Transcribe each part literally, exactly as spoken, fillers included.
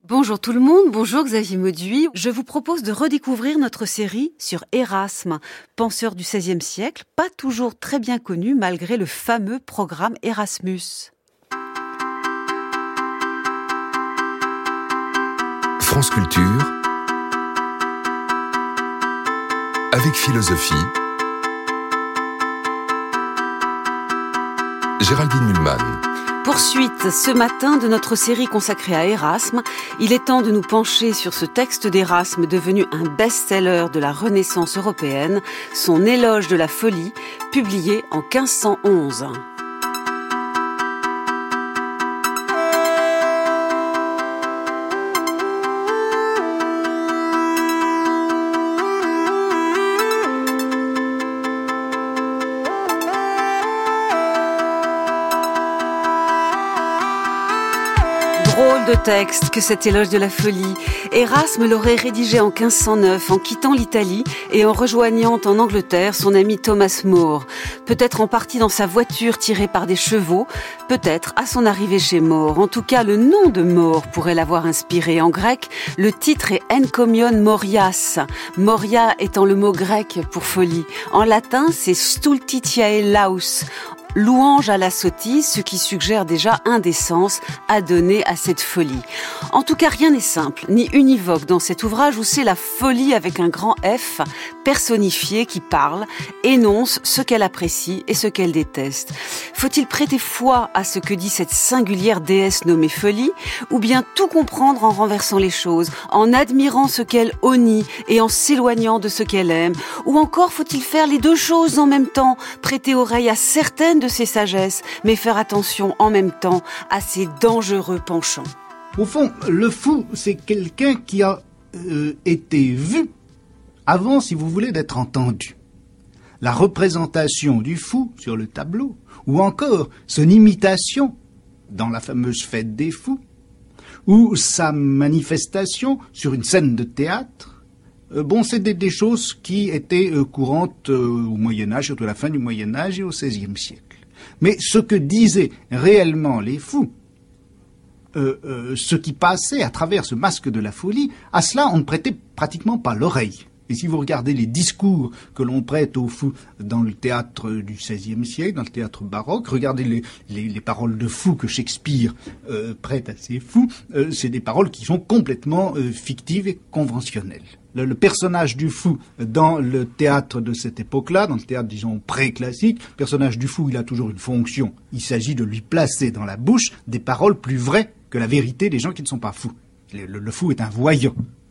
Bonjour tout le monde, bonjour Xavier Mauduit. Je vous propose de redécouvrir notre série sur Erasme, penseur du seizième siècle, pas toujours très bien connu malgré le fameux programme Erasmus. France Culture avec philosophie. Géraldine Mühlmann. Poursuite ce matin de notre série consacrée à Erasme. Il est temps de nous pencher sur ce texte d'Erasme devenu un best-seller de la Renaissance européenne, son Éloge de la folie, publié en quinze cent onze. Drôle de texte que cet éloge de la folie. Erasme l'aurait rédigé en quinze cent neuf en quittant l'Italie et en rejoignant en Angleterre son ami Thomas More. Peut-être en partie dans sa voiture tirée par des chevaux, peut-être à son arrivée chez More. En tout cas, le nom de More pourrait l'avoir inspiré. En grec, le titre est Encomion Morias, Moria étant le mot grec pour folie. En latin, c'est Stultitiae Laus, louange à la sottise, ce qui suggère déjà indécence à donner à cette folie. En tout cas, rien n'est simple, ni univoque dans cet ouvrage où c'est la folie avec un grand F, personnifiée, qui parle, énonce ce qu'elle apprécie et ce qu'elle déteste. Faut-il prêter foi à ce que dit cette singulière déesse nommée folie, ou bien tout comprendre en renversant les choses, en admirant ce qu'elle honnit et en s'éloignant de ce qu'elle aime, ou encore faut-il faire les deux choses en même temps, prêter oreille à certaines de ses sagesses, mais faire attention en même temps à ses dangereux penchants. Au fond, le fou, c'est quelqu'un qui a euh, été vu avant, si vous voulez, d'être entendu. La représentation du fou sur le tableau, ou encore son imitation dans la fameuse fête des fous, ou sa manifestation sur une scène de théâtre, euh, bon, c'est des, des choses qui étaient euh, courantes euh, au Moyen-Âge, surtout à la fin du Moyen-Âge et au seizième siècle. Mais ce que disaient réellement les fous, euh, euh, ce qui passait à travers ce masque de la folie, à cela on ne prêtait pratiquement pas l'oreille. Et si vous regardez les discours que l'on prête aux fous dans le théâtre du seizième siècle, dans le théâtre baroque, regardez les, les, les paroles de fous que Shakespeare euh, prête à ses fous, euh, c'est des paroles qui sont complètement euh, fictives et conventionnelles. Le, le personnage du fou dans le théâtre de cette époque-là, dans le théâtre, disons, pré-classique, le personnage du fou, il a toujours une fonction. Il s'agit de lui placer dans la bouche des paroles plus vraies que la vérité des gens qui ne sont pas fous. Le, le, le fou est un voyant.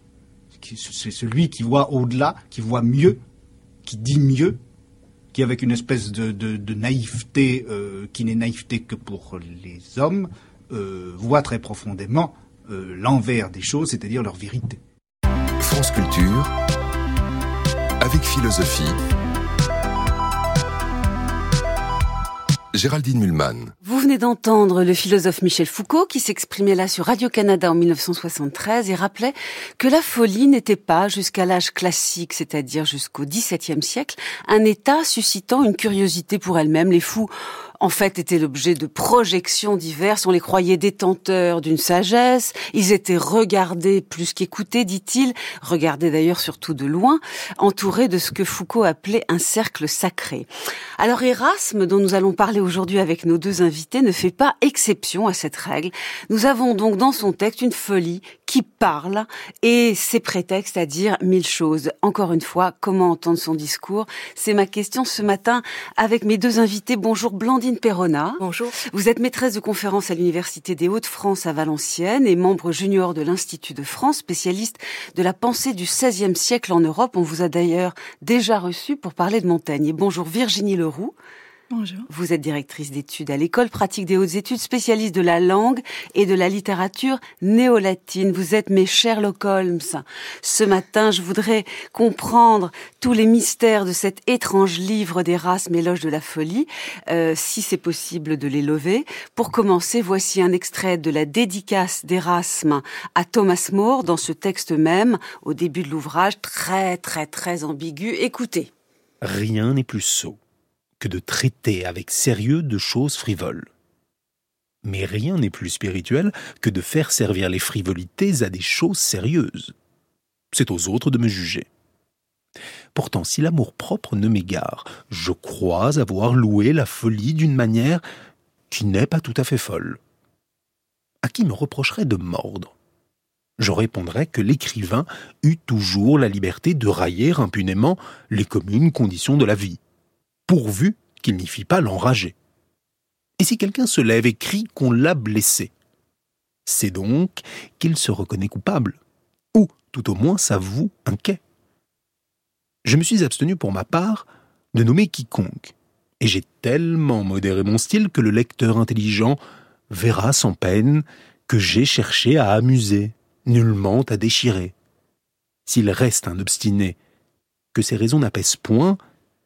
C'est celui qui voit au-delà, qui voit mieux, qui dit mieux, qui avec une espèce de, de, de naïveté, euh, qui n'est naïveté que pour les hommes, euh, voit très profondément euh, l'envers des choses, c'est-à-dire leur vérité. France Culture avec philosophie. Géraldine Mühlmann. Vous venez d'entendre le philosophe Michel Foucault qui s'exprimait là sur Radio-Canada en dix-neuf cent soixante-treize et rappelait que la folie n'était pas, jusqu'à l'âge classique, c'est-à-dire jusqu'au dix-septième siècle, un état suscitant une curiosité pour elle-même. Les fous, en fait, étaient l'objet de projections diverses. On les croyait détenteurs d'une sagesse. Ils étaient regardés plus qu'écoutés, dit-il. Regardés d'ailleurs surtout de loin, entourés de ce que Foucault appelait un cercle sacré. Alors Erasme, dont nous allons parler aujourd'hui avec nos deux invités, ne fait pas exception à cette règle. Nous avons donc dans son texte une folie qui parle et c'est prétexte à dire mille choses. Encore une fois, comment entendre son discours? C'est ma question ce matin avec mes deux invités. Bonjour Blandine Perrona. Bonjour. Vous êtes maîtresse de conférences à l'Université des Hauts-de-France à Valenciennes et membre junior de l'Institut de France, spécialiste de la pensée du seizième siècle en Europe. On vous a d'ailleurs déjà reçu pour parler de Montaigne. Et bonjour Virginie Leroux. Bonjour. Vous êtes directrice d'études à l'École pratique des hautes études, spécialiste de la langue et de la littérature néo-latine. Vous êtes mes Sherlock Holmes. Ce matin, je voudrais comprendre tous les mystères de cet étrange livre d'Erasme, Éloge de la folie, euh, si c'est possible de les lever. Pour commencer, voici un extrait de la dédicace d'Erasme à Thomas More dans ce texte même, au début de l'ouvrage, très très très ambigu. Écoutez. Rien n'est plus sot que de traiter avec sérieux de choses frivoles. Mais rien n'est plus spirituel que de faire servir les frivolités à des choses sérieuses. C'est aux autres de me juger. Pourtant, si l'amour-propre ne m'égare, je crois avoir loué la folie d'une manière qui n'est pas tout à fait folle. À qui me reprocherait de mordre ? Je répondrais que l'écrivain eut toujours la liberté de railler impunément les communes conditions de la vie, pourvu qu'il n'y fît pas l'enragé. Et si quelqu'un se lève et crie qu'on l'a blessé, c'est donc qu'il se reconnaît coupable, ou tout au moins s'avoue inquiet. Je me suis abstenu pour ma part de nommer quiconque, et j'ai tellement modéré mon style que le lecteur intelligent verra sans peine que j'ai cherché à amuser, nullement à déchirer. S'il reste un obstiné, que ses raisons n'apaisent point,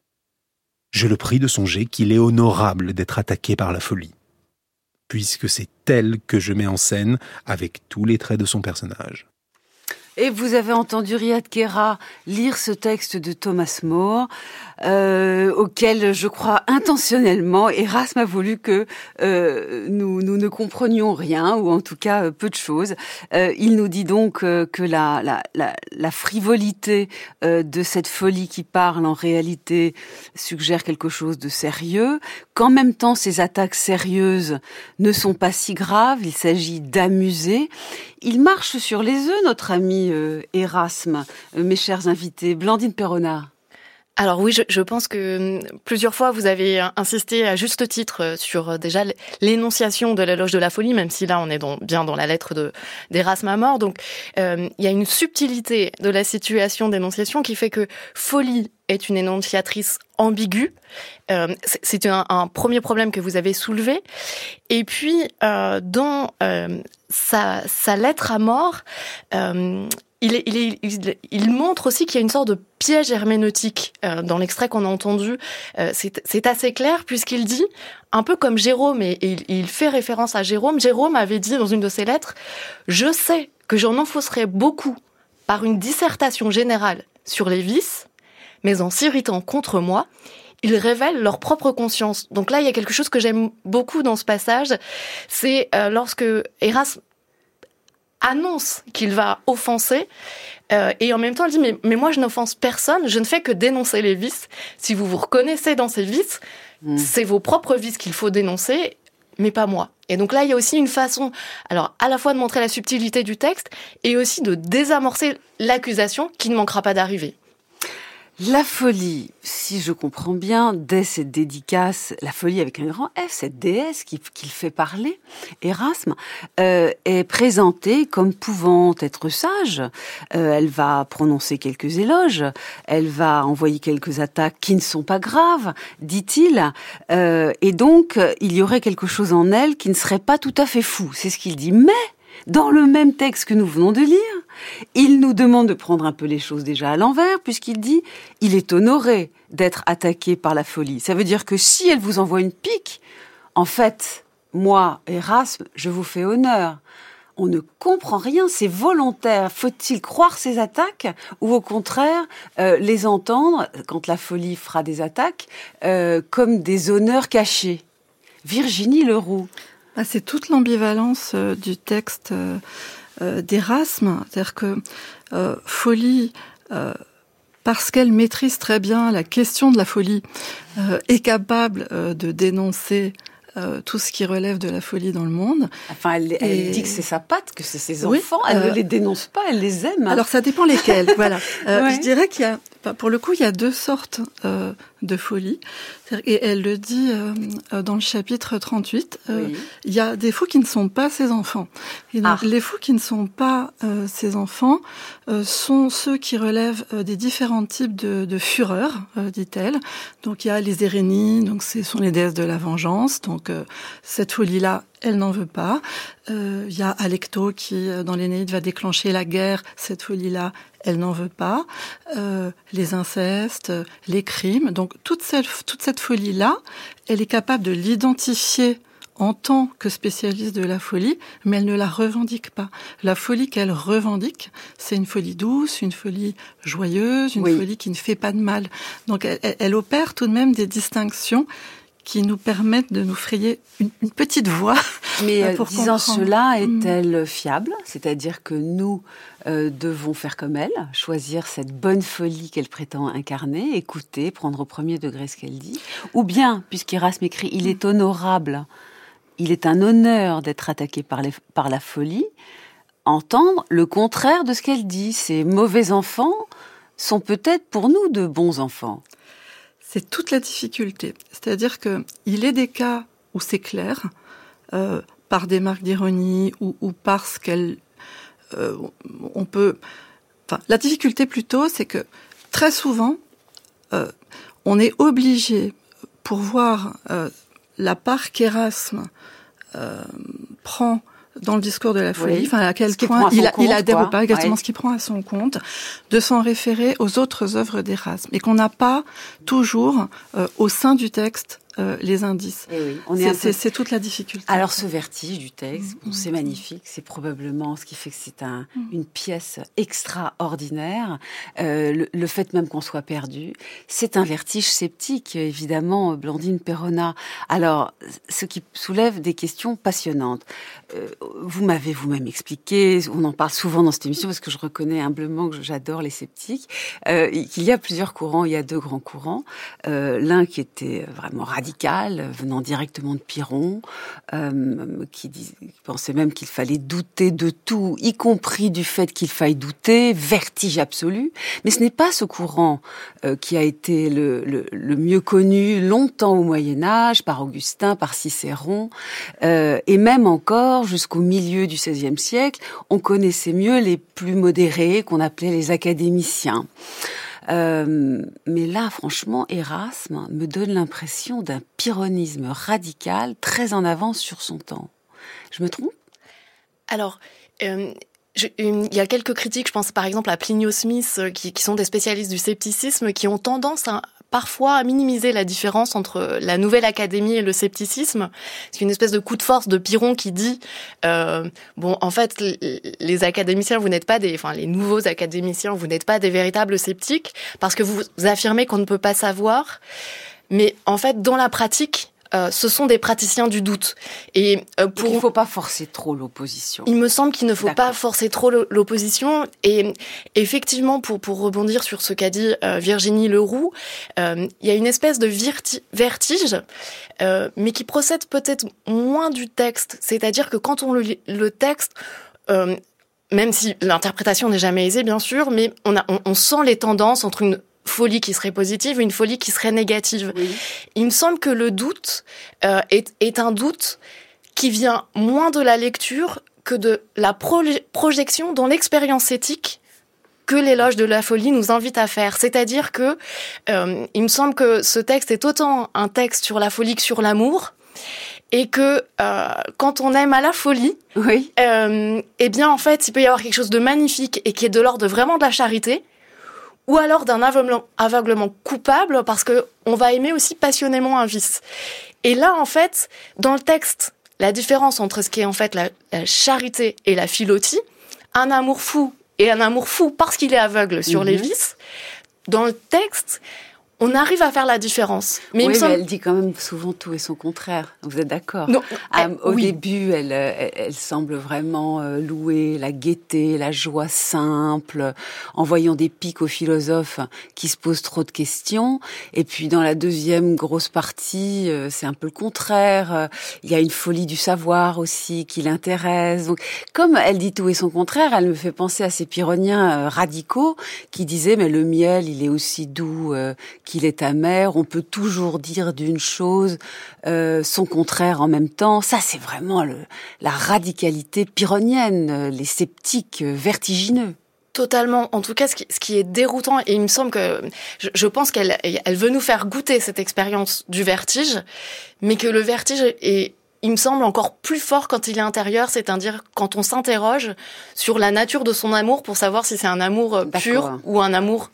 je le prie de songer qu'il est honorable d'être attaqué par la folie, puisque c'est elle que je mets en scène avec tous les traits de son personnage. Et vous avez entendu Riyad Kera lire ce texte de Thomas More, euh, auquel je crois intentionnellement Erasme a voulu que euh, nous, nous ne comprenions rien, ou en tout cas euh, peu de choses. Euh, il nous dit donc euh, que la, la, la, la frivolité euh, de cette folie qui parle en réalité suggère quelque chose de sérieux, qu'en même temps ces attaques sérieuses ne sont pas si graves, il s'agit d'amuser. Il marche sur les œufs, notre ami euh, Erasme, euh, mes chers invités. Blandine Perronnat. Alors oui, je, je pense que plusieurs fois vous avez insisté à juste titre sur déjà l'énonciation de l'éloge de la folie, même si là on est dans, bien dans la lettre de d'Erasme à mort. Donc euh, il y a une subtilité de la situation d'énonciation qui fait que folie est une énonciatrice ambiguë. Euh, c'est un, un premier problème que vous avez soulevé. Et puis euh, dans euh, sa, sa lettre à mort, euh, Il, est, il, est, il, il montre aussi qu'il y a une sorte de piège herméneutique euh, dans l'extrait qu'on a entendu. Euh, c'est, c'est assez clair puisqu'il dit, un peu comme Jérôme, et, et il, il fait référence à Jérôme, Jérôme avait dit dans une de ses lettres « Je sais que j'en enfoncerai beaucoup par une dissertation générale sur les vices, mais en s'irritant contre moi, ils révèlent leur propre conscience. » Donc là, il y a quelque chose que j'aime beaucoup dans ce passage, c'est euh, lorsque Erasme annonce qu'il va offenser, euh, et en même temps, elle dit mais, mais moi, je n'offense personne, je ne fais que dénoncer les vices. Si vous vous reconnaissez dans ces vices, mmh. c'est vos propres vices qu'il faut dénoncer, mais pas moi. Et donc là, il y a aussi une façon, alors à la fois de montrer la subtilité du texte, et aussi de désamorcer l'accusation qui ne manquera pas d'arriver. La folie, si je comprends bien, dès cette dédicace, la folie avec un grand F, cette déesse qui, qui le fait parler, Erasme, euh, est présentée comme pouvant être sage. Euh, elle va prononcer quelques éloges, elle va envoyer quelques attaques qui ne sont pas graves, dit-il. Euh, et donc, il y aurait quelque chose en elle qui ne serait pas tout à fait fou. C'est ce qu'il dit. Mais dans le même texte que nous venons de lire, il nous demande de prendre un peu les choses déjà à l'envers, puisqu'il dit « il est honoré d'être attaqué par la folie ». Ça veut dire que si elle vous envoie une pique, en fait, moi, Erasme, je vous fais honneur. On ne comprend rien, c'est volontaire. Faut-il croire ces attaques ou au contraire euh, les entendre, quand la folie fera des attaques, euh, comme des honneurs cachés ? Virginie Leroux. Ah, c'est toute l'ambivalence euh, du texte euh, euh, d'Erasme, c'est-à-dire que euh, folie, euh, parce qu'elle maîtrise très bien la question de la folie, euh, est capable euh, de dénoncer euh, tout ce qui relève de la folie dans le monde. Enfin, elle, elle Et... dit que c'est sa patte, que c'est ses oui, enfants, elle euh... ne les dénonce pas, elle les aime. Alors ça dépend lesquels, voilà. Euh, ouais. Je dirais qu'il y a, pour le coup, il y a deux sortes euh, de folie. Et elle le dit euh, dans le chapitre trente-huit, euh, oui. Il y a des fous qui ne sont pas ses enfants. Et donc, ah. les fous qui ne sont pas euh, ses enfants euh, sont ceux qui relèvent euh, des différents types de, de fureur, euh, dit-elle. Donc il y a les Érénies, donc ce sont les déesses de la vengeance. Donc euh, cette folie-là, elle n'en veut pas. Euh, il y a Alecto qui, dans l'Énéide, va déclencher la guerre. Cette folie-là, elle n'en veut pas. Euh, les incestes, les crimes. Donc toute cette, toute cette folie-là, elle est capable de l'identifier en tant que spécialiste de la folie, mais elle ne la revendique pas. La folie qu'elle revendique, c'est une folie douce, une folie joyeuse, une oui. folie qui ne fait pas de mal. Donc elle, elle opère tout de même des distinctions qui nous permettent de nous frayer une, une petite voie. Mais pour disant comprendre. cela, est-elle fiable ? C'est-à-dire que nous euh, devons faire comme elle, choisir cette bonne folie qu'elle prétend incarner, écouter, prendre au premier degré ce qu'elle dit, ou bien, puisqu'Erasme écrit « il est honorable », il est un honneur d'être attaqué par, les, par la folie, entendre le contraire de ce qu'elle dit. Ces mauvais enfants sont peut-être pour nous de bons enfants. C'est toute la difficulté. C'est-à-dire que il est des cas où c'est clair, euh, par des marques d'ironie ou, ou parce qu'elle, euh, on peut. Enfin, la difficulté plutôt, c'est que très souvent, euh, on est obligé pour voir euh, la part qu'Erasme euh, prend dans le discours de la folie, oui. enfin à quel Ce point il, a, compte, il adhère quoi. ou pas, exactement Ouais. ce qu'il prend à son compte, de s'en référer aux autres œuvres d'Erasme, et qu'on n'a pas toujours euh, au sein du texte euh, les indices. Et oui, on est c'est, un peu... c'est, c'est toute la difficulté. Alors ce vertige du texte, Mmh, bon, c'est mmh. magnifique, c'est probablement ce qui fait que c'est un, Mmh. une pièce extraordinaire. Euh, le, le fait même qu'on soit perdu, c'est un vertige sceptique, évidemment, Blandine Perrona. Alors, ce qui soulève des questions passionnantes. Euh, vous m'avez vous-même expliqué, on en parle souvent dans cette émission parce que je reconnais humblement que j'adore les sceptiques, euh, qu'il y a plusieurs courants, il y a deux grands courants. Euh, l'un qui était vraiment radical, venant directement de Pyrrhon, euh, qui, dis, qui pensait même qu'il fallait douter de tout, y compris du fait qu'il faille douter, vertige absolu. Mais ce n'est pas ce courant euh, qui a été le, le, le mieux connu longtemps au Moyen-Âge, par Augustin, par Cicéron, euh, et même encore jusqu'au milieu du seizième siècle, on connaissait mieux les plus modérés, qu'on appelait les académiciens. Euh, mais là, franchement, Erasme me donne l'impression d'un pyrrhonisme radical, très en avance sur son temps. Je me trompe ? Alors, euh, je, une, il y a quelques critiques, je pense par exemple à Plinio Smith, qui, qui sont des spécialistes du scepticisme, qui ont tendance à, parfois à minimiser la différence entre la nouvelle académie et le scepticisme. C'est une espèce de coup de force de Pyrrhon qui dit euh, bon, en fait, les académiciens, vous n'êtes pas des, enfin, les nouveaux académiciens, vous n'êtes pas des véritables sceptiques parce que vous affirmez qu'on ne peut pas savoir. Mais en fait, dans la pratique, Euh, ce sont des praticiens du doute. Et euh, pour... il ne faut pas forcer trop l'opposition. Il me semble qu'il ne faut D'accord. pas forcer trop l'opposition. Et effectivement, pour, pour rebondir sur ce qu'a dit euh, Virginie Leroux, euh, il y a une espèce de virti- vertige, euh, mais qui procède peut-être moins du texte. C'est-à-dire que quand on lit le texte... Euh, même si l'interprétation n'est jamais aisée, bien sûr, mais on, a, on, on sent les tendances entre une folie qui serait positive et une folie qui serait négative. Oui. Il me semble que le doute euh, est, est un doute qui vient moins de la lecture que de la pro- projection dans l'expérience éthique que l'éloge de la folie nous invite à faire. C'est-à-dire que euh, il me semble que ce texte est autant un texte sur la folie que sur l'amour, et que euh, quand on aime à la folie, oui. euh, eh bien en fait, il peut y avoir quelque chose de magnifique et qui est de l'ordre de vraiment de la charité, ou alors d'un aveuglement, aveuglement coupable parce que on va aimer aussi passionnément un vice. Et là, en fait, dans le texte, la différence entre ce qui est en fait la, la charité et la philotie, un amour fou et un amour fou parce qu'il est aveugle sur mmh. les vices, dans le texte, on arrive à faire la différence. Mais, oui, il me mais semble... elle dit quand même souvent tout et son contraire. Vous êtes d'accord ? Non, ah, elle, Au oui. début, elle, elle, elle semble vraiment euh, louer la gaieté, la joie simple, en voyant des pics aux philosophes qui se posent trop de questions. Et puis dans la deuxième grosse partie, euh, c'est un peu le contraire. Il y a une folie du savoir aussi qui l'intéresse. Donc, comme elle dit tout et son contraire, elle me fait penser à ces pyrrhoniens euh, radicaux qui disaient mais le miel, il est aussi doux euh, qu'il est amer, on peut toujours dire d'une chose euh, son contraire en même temps. Ça, c'est vraiment le, la radicalité pyrrhonienne, les sceptiques vertigineux. Totalement. En tout cas, ce qui, ce qui est déroutant, et il me semble que, je, je pense qu'elle elle veut nous faire goûter cette expérience du vertige, mais que le vertige est, il me semble, encore plus fort quand il est intérieur, c'est-à-dire quand on s'interroge sur la nature de son amour pour savoir si c'est un amour pur ou un amour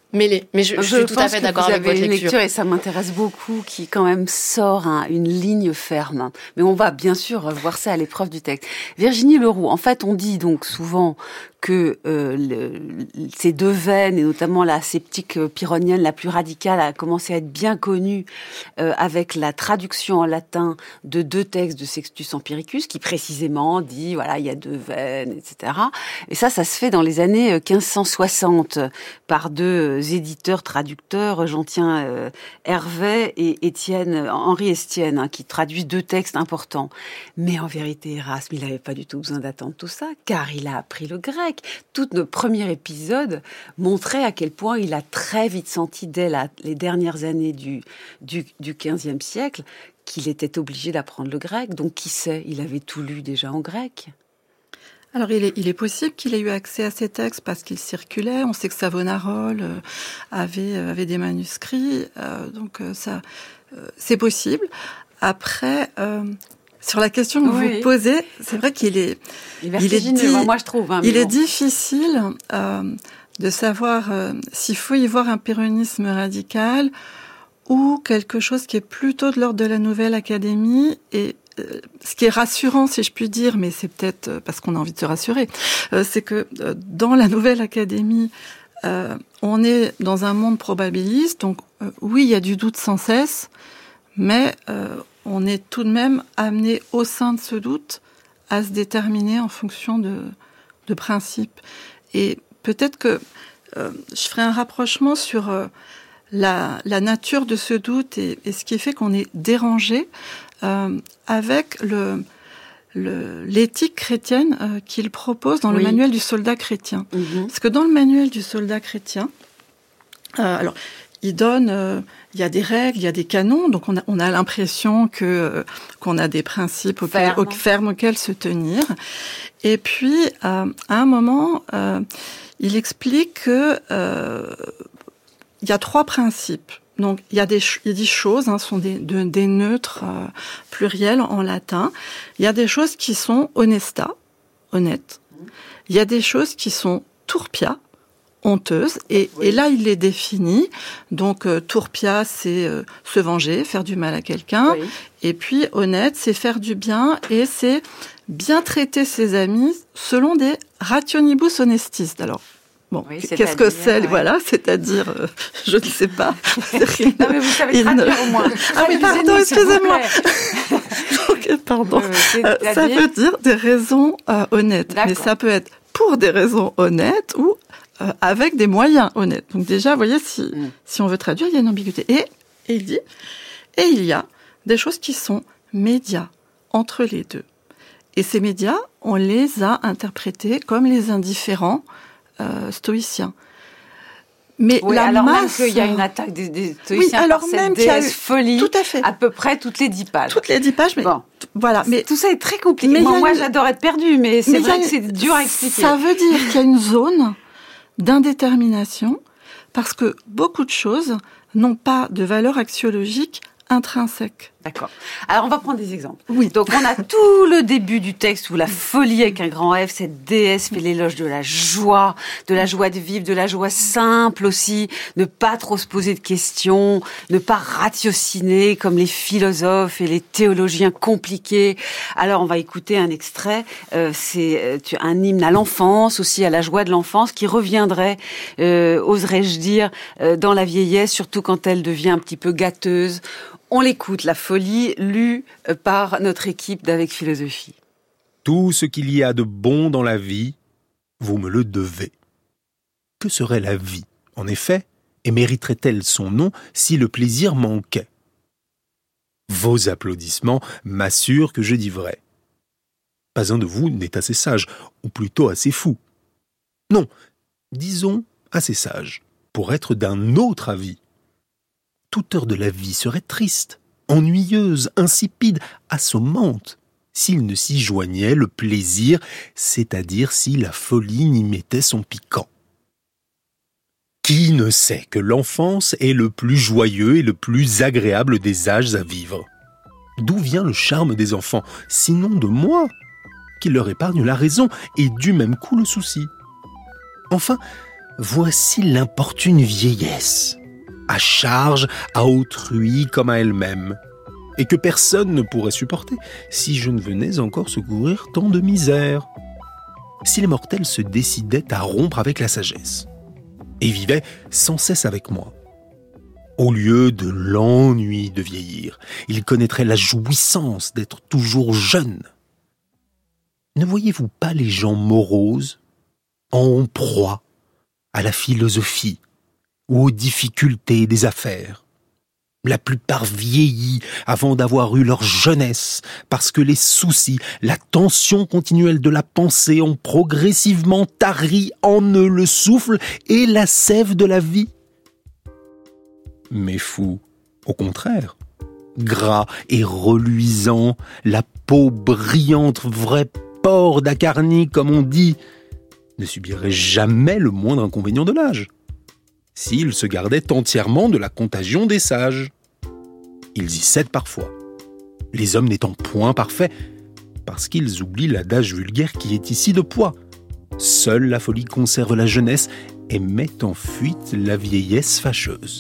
mêlé. Mais je, je, je suis tout à fait d'accord avec votre lecture. Une lecture et ça m'intéresse beaucoup, qui quand même sort hein, une ligne ferme. Mais on va bien sûr voir ça à l'épreuve du texte. Virginie Leroux, en fait, on dit donc souvent que euh, le, ces deux veines, et notamment la sceptique pyrrhonienne la plus radicale, a commencé à être bien connue euh, avec la traduction en latin de deux textes de Sextus Empiricus, qui précisément dit, voilà, il y a deux veines, et cetera. Et ça, ça se fait dans les années quinze cent soixante par deux éditeurs, traducteurs, j'en tiens euh, Hervé et Étienne, Henri Estienne, hein, qui traduisent deux textes importants. Mais en vérité, Erasme, il n'avait pas du tout besoin d'attendre tout ça, car il a appris le grec. Tout notre premier épisode montrait à quel point il a très vite senti, dès la, les dernières années du, du, du quinzième siècle, qu'il était obligé d'apprendre le grec. Donc, qui sait, il avait tout lu déjà en grec. Alors, il est, il est possible qu'il ait eu accès à ces textes parce qu'ils circulaient. On sait que Savonarole euh, avait, euh, avait des manuscrits. Euh, donc, euh, ça, euh, c'est possible. Après... Euh, Sur la question que oui. vous posez, c'est vrai qu'il est, il est, di- moi je trouve. Hein, il bon. est difficile euh, de savoir euh, s'il faut y voir un pyrrhonisme radical ou quelque chose qui est plutôt de l'ordre de la Nouvelle Académie. Et euh, ce qui est rassurant, si je puis dire, mais c'est peut-être parce qu'on a envie de se rassurer, euh, c'est que euh, dans la Nouvelle Académie, euh, on est dans un monde probabiliste. Donc euh, oui, il y a du doute sans cesse, mais euh, on est tout de même amené au sein de ce doute à se déterminer en fonction de, de principes. Et peut-être que euh, je ferai un rapprochement sur euh, la, la nature de ce doute et, et ce qui fait qu'on est dérangé euh, avec le, le, l'éthique chrétienne euh, qu'il propose dans oui. le manuel du soldat chrétien. Mm-hmm. Parce que dans le manuel du soldat chrétien, euh, alors il donne, euh, il y a des règles, il y a des canons, donc on a, on a l'impression que euh, qu'on a des principes auxquels, fermes. Au, fermes auxquels se tenir. Et puis euh, à un moment, euh, il explique que euh, il y a trois principes. Donc il y a des, il dit choses, hein, sont des, de, des neutres euh, pluriels en latin. Il y a des choses qui sont honesta, honnêtes. Il y a des choses qui sont turpia, honteuse, et, oui. et là il les définit. Donc euh, turpia, c'est euh, se venger, faire du mal à quelqu'un, oui. et puis honnête, c'est faire du bien, et c'est bien traiter ses amis selon des rationibus honestis. Alors bon, oui, qu'est-ce que c'est ouais. Voilà, c'est-à-dire, euh, je ne sais pas. Non mais vous savez traduire ne... au moins. Ah mais pardon, excusez-moi. Donc, pardon. Euh, euh, ça veut dire des raisons euh, honnêtes, D'accord. mais ça peut être pour des raisons honnêtes ou Euh, avec des moyens honnêtes. Donc déjà, vous voyez, si, mm. si on veut traduire, il y a une ambiguïté. Et, et il dit, et il y a des choses qui sont médias entre les deux. Et ces médias, on les a interprétés comme les indifférents euh, stoïciens. Mais oui, la alors masse... même qu'il y a une attaque des, des stoïciens oui, alors par même cette déesse folie, tout à fait. À peu près toutes les dix pages. Toutes les dix pages, mais bon. t- voilà. Mais tout ça est très compliqué. Mais moi, moi une... j'adore être perdue, mais c'est mais vrai que une... c'est dur à expliquer. Ça veut dire qu'il y a une zone d'indétermination, parce que beaucoup de choses n'ont pas de valeur axiologique intrinsèque. D'accord. Alors, on va prendre des exemples. Oui. Donc, on a tout le début du texte où la folie avec un grand F, cette déesse fait l'éloge de la joie, de la joie de vivre, de la joie simple aussi, ne pas trop se poser de questions, ne pas ratiociner comme les philosophes et les théologiens compliqués. Alors, on va écouter un extrait. Euh, c'est un hymne à l'enfance, aussi à la joie de l'enfance, qui reviendrait, euh, oserais-je dire, euh, dans la vieillesse, surtout quand elle devient un petit peu gâteuse. On l'écoute, la folie, lue par notre équipe d'Avec Philosophie. Tout ce qu'il y a de bon dans la vie, vous me le devez. Que serait la vie, en effet, et mériterait-elle son nom si le plaisir manquait ? Vos applaudissements m'assurent que je dis vrai. Pas un de vous n'est assez sage, ou plutôt assez fou. Non, disons assez sage, pour être d'un autre avis. Toute heure de la vie serait triste, ennuyeuse, insipide, assommante, s'il ne s'y joignait le plaisir, c'est-à-dire si la folie n'y mettait son piquant. Qui ne sait que l'enfance est le plus joyeux et le plus agréable des âges à vivre ? D'où vient le charme des enfants, sinon de moi, qui leur épargne la raison et du même coup le souci ? Enfin, voici l'importune vieillesse, à charge à autrui comme à elle-même, et que personne ne pourrait supporter si je ne venais encore secourir tant de misère. Si les mortels se décidaient à rompre avec la sagesse, et vivaient sans cesse avec moi, au lieu de l'ennui de vieillir, ils connaîtraient la jouissance d'être toujours jeunes. Ne voyez-vous pas les gens moroses, en proie à la philosophie ou aux difficultés des affaires? La plupart vieillis avant d'avoir eu leur jeunesse, parce que les soucis, la tension continuelle de la pensée ont progressivement tari en eux le souffle et la sève de la vie. Mais fous, au contraire, gras et reluisants, la peau brillante, vrai porc d'Acarnie, comme on dit, ne subirait jamais le moindre inconvénient de l'âge, s'ils se gardaient entièrement de la contagion des sages. Ils y cèdent parfois, les hommes n'étant point parfaits, parce qu'ils oublient l'adage vulgaire qui est ici de poids. Seule la folie conserve la jeunesse et met en fuite la vieillesse fâcheuse.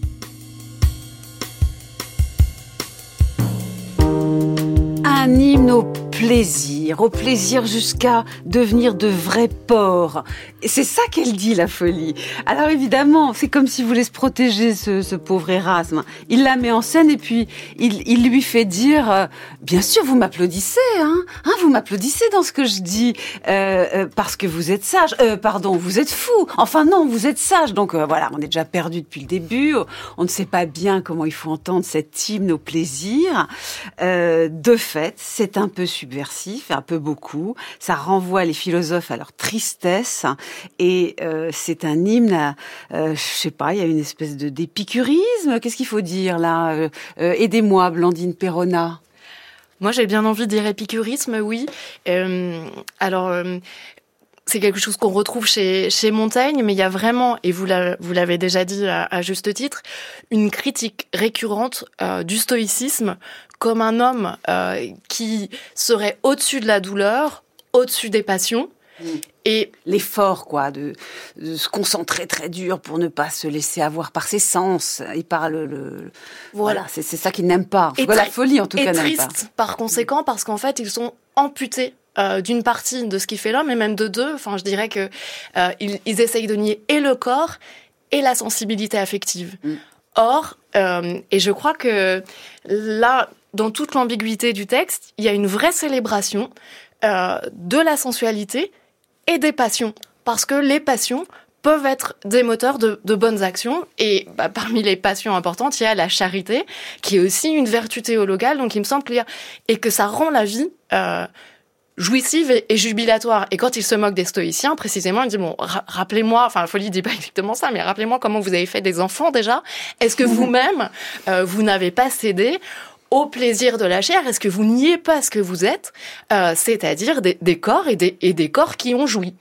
Un hymne au plaisir, au plaisir jusqu'à devenir de vrais porcs. Et c'est ça qu'elle dit, la folie. Alors évidemment, c'est comme s'il voulait se protéger, ce, ce pauvre Erasme. Il la met en scène et puis il, il lui fait dire euh, « Bien sûr, vous m'applaudissez, hein, hein vous m'applaudissez dans ce que je dis, euh, euh, parce que vous êtes sage. Euh, pardon, vous êtes fou. Enfin non, vous êtes sage. » Donc euh, voilà, on est déjà perdu depuis le début. On ne sait pas bien comment il faut entendre cet hymne au plaisir. Euh, de fait, c'est un peu subversif, un peu beaucoup. Ça renvoie les philosophes à leur tristesse. Et euh, c'est un hymne à, euh, je sais pas, il y a une espèce de d'épicurisme. Qu'est-ce qu'il faut dire là euh, euh, Aidez-moi, Blandine Perrona. Moi, j'ai bien envie de dire épicurisme, oui. Euh, alors, euh, c'est quelque chose qu'on retrouve chez, chez Montaigne, mais il y a vraiment, et vous, la, vous l'avez déjà dit à, à juste titre, une critique récurrente euh, du stoïcisme comme un homme euh, qui serait au-dessus de la douleur, au-dessus des passions. Mmh. Et l'effort, quoi, de, de se concentrer très dur pour ne pas se laisser avoir par ses sens et par le... le voilà, voilà c'est, c'est ça qu'ils n'aiment pas. Et très, la folie, en tout cas, n'aiment pas. Et triste, par conséquent, parce qu'en fait, ils sont amputés euh, d'une partie de ce qui fait l'homme, et même de deux. Enfin, je dirais que euh, ils, ils essayent de nier et le corps et la sensibilité affective. Mm. Or, euh, et je crois que là, dans toute l'ambiguïté du texte, il y a une vraie célébration euh, de la sensualité et des passions, parce que les passions peuvent être des moteurs de, de bonnes actions, et bah, parmi les passions importantes, il y a la charité, qui est aussi une vertu théologale, donc il me semble qu'il y a, et que ça rend la vie euh, jouissive et, et jubilatoire. Et quand il se moque des stoïciens, précisément, il dit, bon, ra- rappelez-moi, enfin, la folie dit pas exactement ça, mais rappelez-moi comment vous avez fait des enfants déjà. Est-ce que vous-même, euh, vous n'avez pas cédé au plaisir de la chair? Est-ce que vous niez pas ce que vous êtes, euh, c'est-à-dire des, des corps et des, et des corps qui ont joui?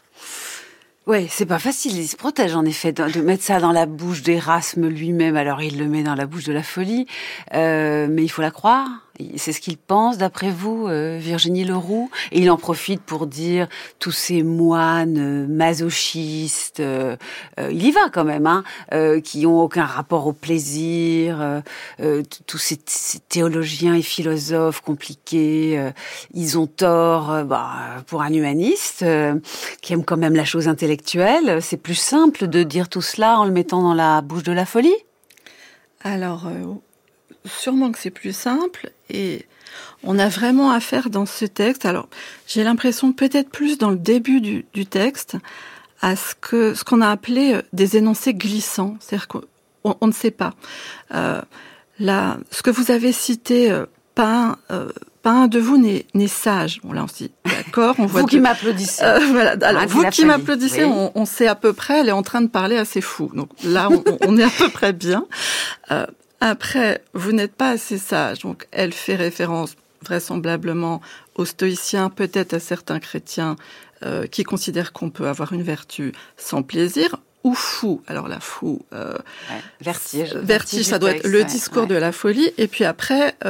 Ouais, c'est pas facile. Il se protège en effet de, de mettre ça dans la bouche d'Erasme lui-même. Alors il le met dans la bouche de la folie, euh, mais il faut la croire. C'est ce qu'il pense, d'après vous, euh, Virginie Leroux. Et il en profite pour dire tous ces moines euh, masochistes, euh, euh, il y va quand même, hein, euh, qui ont aucun rapport au plaisir, euh, euh, tous ces, ces théologiens et philosophes compliqués, euh, ils ont tort. Euh, bah, pour un humaniste euh, qui aime quand même la chose intellectuelle, c'est plus simple de dire tout cela en le mettant dans la bouche de la folie. Alors... Euh... Sûrement que c'est plus simple, et on a vraiment affaire dans ce texte, alors j'ai l'impression peut-être plus dans le début du, du texte, à ce que ce qu'on a appelé des énoncés glissants, c'est-à-dire qu'on on ne sait pas. Euh, là, ce que vous avez cité, euh, pas un, euh, pas un de vous n'est, n'est sage. Bon là on se dit d'accord, on voit vous de... qui m'applaudissez. Euh, voilà, alors ah, vous qui m'applaudissez, oui. on, on sait à peu près, elle est en train de parler assez fou. Donc là on, on est à peu près bien. Euh, Après, vous n'êtes pas assez sage, donc elle fait référence vraisemblablement aux stoïciens, peut-être à certains chrétiens euh, qui considèrent qu'on peut avoir une vertu sans plaisir, ou fou. Alors la fou, euh, ouais, vertige, vertige, vertige, ça doit texte, être le ouais, discours ouais. de la folie. Et puis après, euh,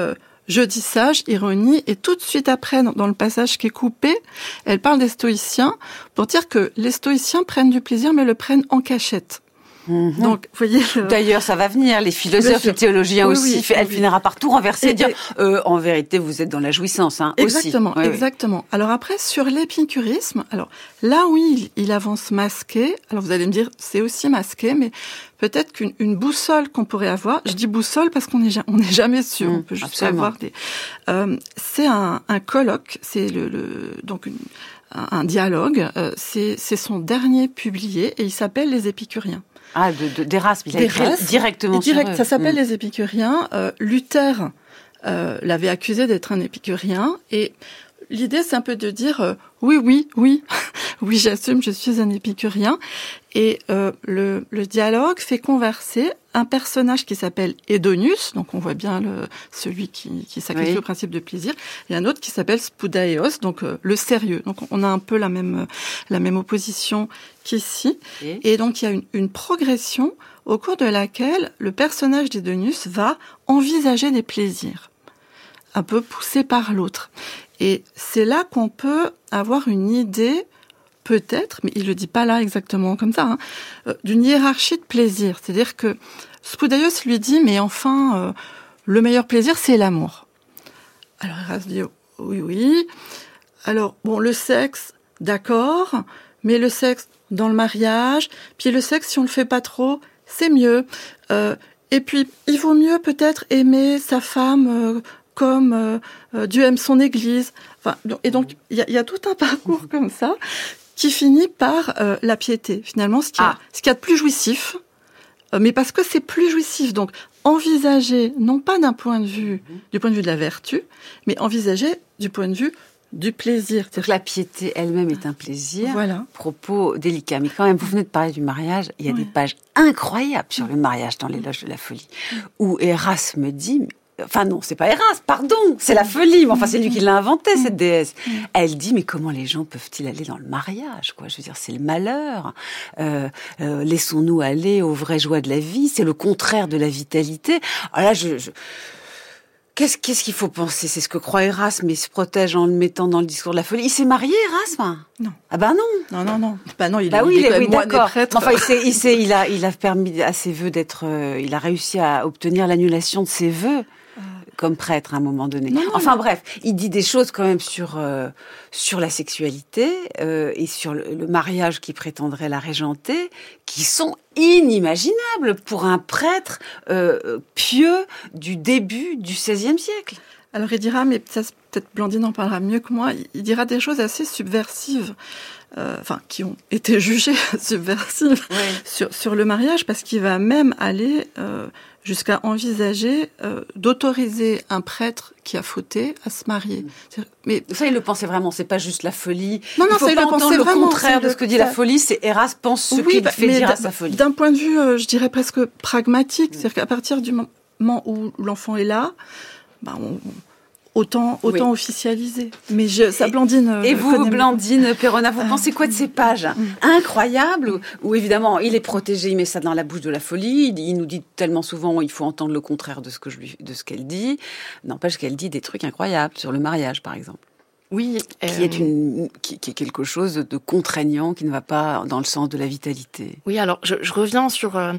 je dis sage, ironie, et tout de suite après, dans le passage qui est coupé, elle parle des stoïciens pour dire que les stoïciens prennent du plaisir, mais le prennent en cachette. Mmh. Donc, vous voyez. Le... D'ailleurs, ça va venir. Les philosophes, les théologiens oui, aussi. Oui, elle oui. finira par tout renverser et, et dire, et... Euh, en vérité, vous êtes dans la jouissance, hein, exactement, aussi. Oui, exactement. Oui. Alors après, sur l'épicurisme, alors là, oui, il, il avance masqué. Alors vous allez me dire, c'est aussi masqué, mais peut-être qu'une une boussole qu'on pourrait avoir. Je dis boussole parce qu'on n'est on n'est jamais sûr. Mmh, on peut juste absolument. avoir des. Euh, c'est un, un colloque. C'est le, le donc une, un, un dialogue. Euh, c'est, c'est son dernier publié et il s'appelle Les Épicuriens. Ah, de, de, d'Erasme, il a écrit directement direct, sur eux. Ça s'appelle mmh. Les Épicuriens. Euh, Luther euh, l'avait accusé d'être un épicurien. Et l'idée, c'est un peu de dire euh, oui, oui, oui, oui, j'assume, je suis un épicurien. Et euh, le, le dialogue fait converser un personnage qui s'appelle Hédonius, donc on voit bien le, celui qui, qui sacrifie oui. au principe de plaisir, et un autre qui s'appelle Spoudaéos, donc euh, le sérieux. Donc on a un peu la même, la même opposition qu'ici. Et, et donc il y a une, une progression au cours de laquelle le personnage d'Hédonius va envisager des plaisirs, un peu poussé par l'autre. Et c'est là qu'on peut avoir une idée, peut-être, mais il le dit pas là exactement comme ça, hein, euh, d'une hiérarchie de plaisir. C'est-à-dire que Spoudaïos lui dit, mais enfin, euh, le meilleur plaisir, c'est l'amour. Alors Erasme dit, oui, oui. Alors, bon, le sexe, d'accord, mais le sexe dans le mariage, puis le sexe, si on le fait pas trop, c'est mieux. Euh, et puis, il vaut mieux peut-être aimer sa femme euh, comme euh, euh, Dieu aime son Église. Enfin, et donc, il y a, y a tout un parcours comme ça qui finit par euh, la piété. Finalement, ce qu'il y a, ah. ce qu'il y a de plus jouissif, euh, mais parce que c'est plus jouissif. Donc, envisager, non pas d'un point de vue, mmh. du point de vue de la vertu, mais envisager du point de vue du plaisir. C'est-à-dire que la piété elle-même est un plaisir. Voilà. Propos délicat. Mais quand même, vous venez de parler du mariage. Il y a oui. des pages incroyables sur le mariage dans l'Éloge de la folie, où Erasme dit... Enfin non, c'est pas Erasme, pardon, c'est la folie. Mais enfin, c'est lui qui l'a inventée, cette déesse. Elle dit, mais comment les gens peuvent-ils aller dans le mariage, quoi ? Je veux dire, c'est le malheur. Euh, euh, laissons-nous aller aux vraies joies de la vie. C'est le contraire de la vitalité. Alors là, je... je... Qu'est-ce, qu'est-ce qu'il faut penser ? C'est ce que croit Erasme, mais il se protège en le mettant dans le discours de la folie. Il s'est marié, Erasme ? Non. Ah ben non. Non, non, non. Bah non, il, bah est, oui, il est quand oui, même d'accord. prêtre. Enfin, il, s'est, il, s'est, il, a, il a permis à ses vœux d'être... Euh, il a réussi à obtenir l'annulation de ses vœux. Comme prêtre à un moment donné. Non, non, enfin non. Bref, il dit des choses quand même sur euh, sur la sexualité euh, et sur le, le mariage qui prétendrait la régenter, qui sont inimaginables pour un prêtre euh, pieux du début du seizième siècle. Alors il dira, mais ça, peut-être Blandine en parlera mieux que moi, il dira des choses assez subversives, euh, enfin qui ont été jugées subversives oui. sur sur le mariage, parce qu'il va même aller euh, jusqu'à envisager euh, d'autoriser un prêtre qui a fauté à se marier. Mais ça, il le pensait vraiment. C'est pas juste la folie. Non, non, il faut ça, pas il le pensait le vraiment. contraire de ce que dit ça... la folie. C'est Erasme pense ce oui, qu'il bah, fait dire à sa folie. D'un point de vue, euh, je dirais presque pragmatique, mmh. c'est-à-dire qu'à partir du moment où l'enfant est là, bah, on, autant autant oui. officialiser. Mais je, ça, Blandine. Et, et vous, Blandine Perrona, vous euh, pensez quoi de ces pages euh, incroyables où, où évidemment il est protégé, il met ça dans la bouche de la folie. Il, il nous dit tellement souvent, il faut entendre le contraire de ce que je lui, de ce qu'elle dit. N'empêche qu'elle dit des trucs incroyables sur le mariage, par exemple. Oui, qui euh... est une, qui, qui est quelque chose de contraignant, qui ne va pas dans le sens de la vitalité. Oui, alors je, je reviens sur euh,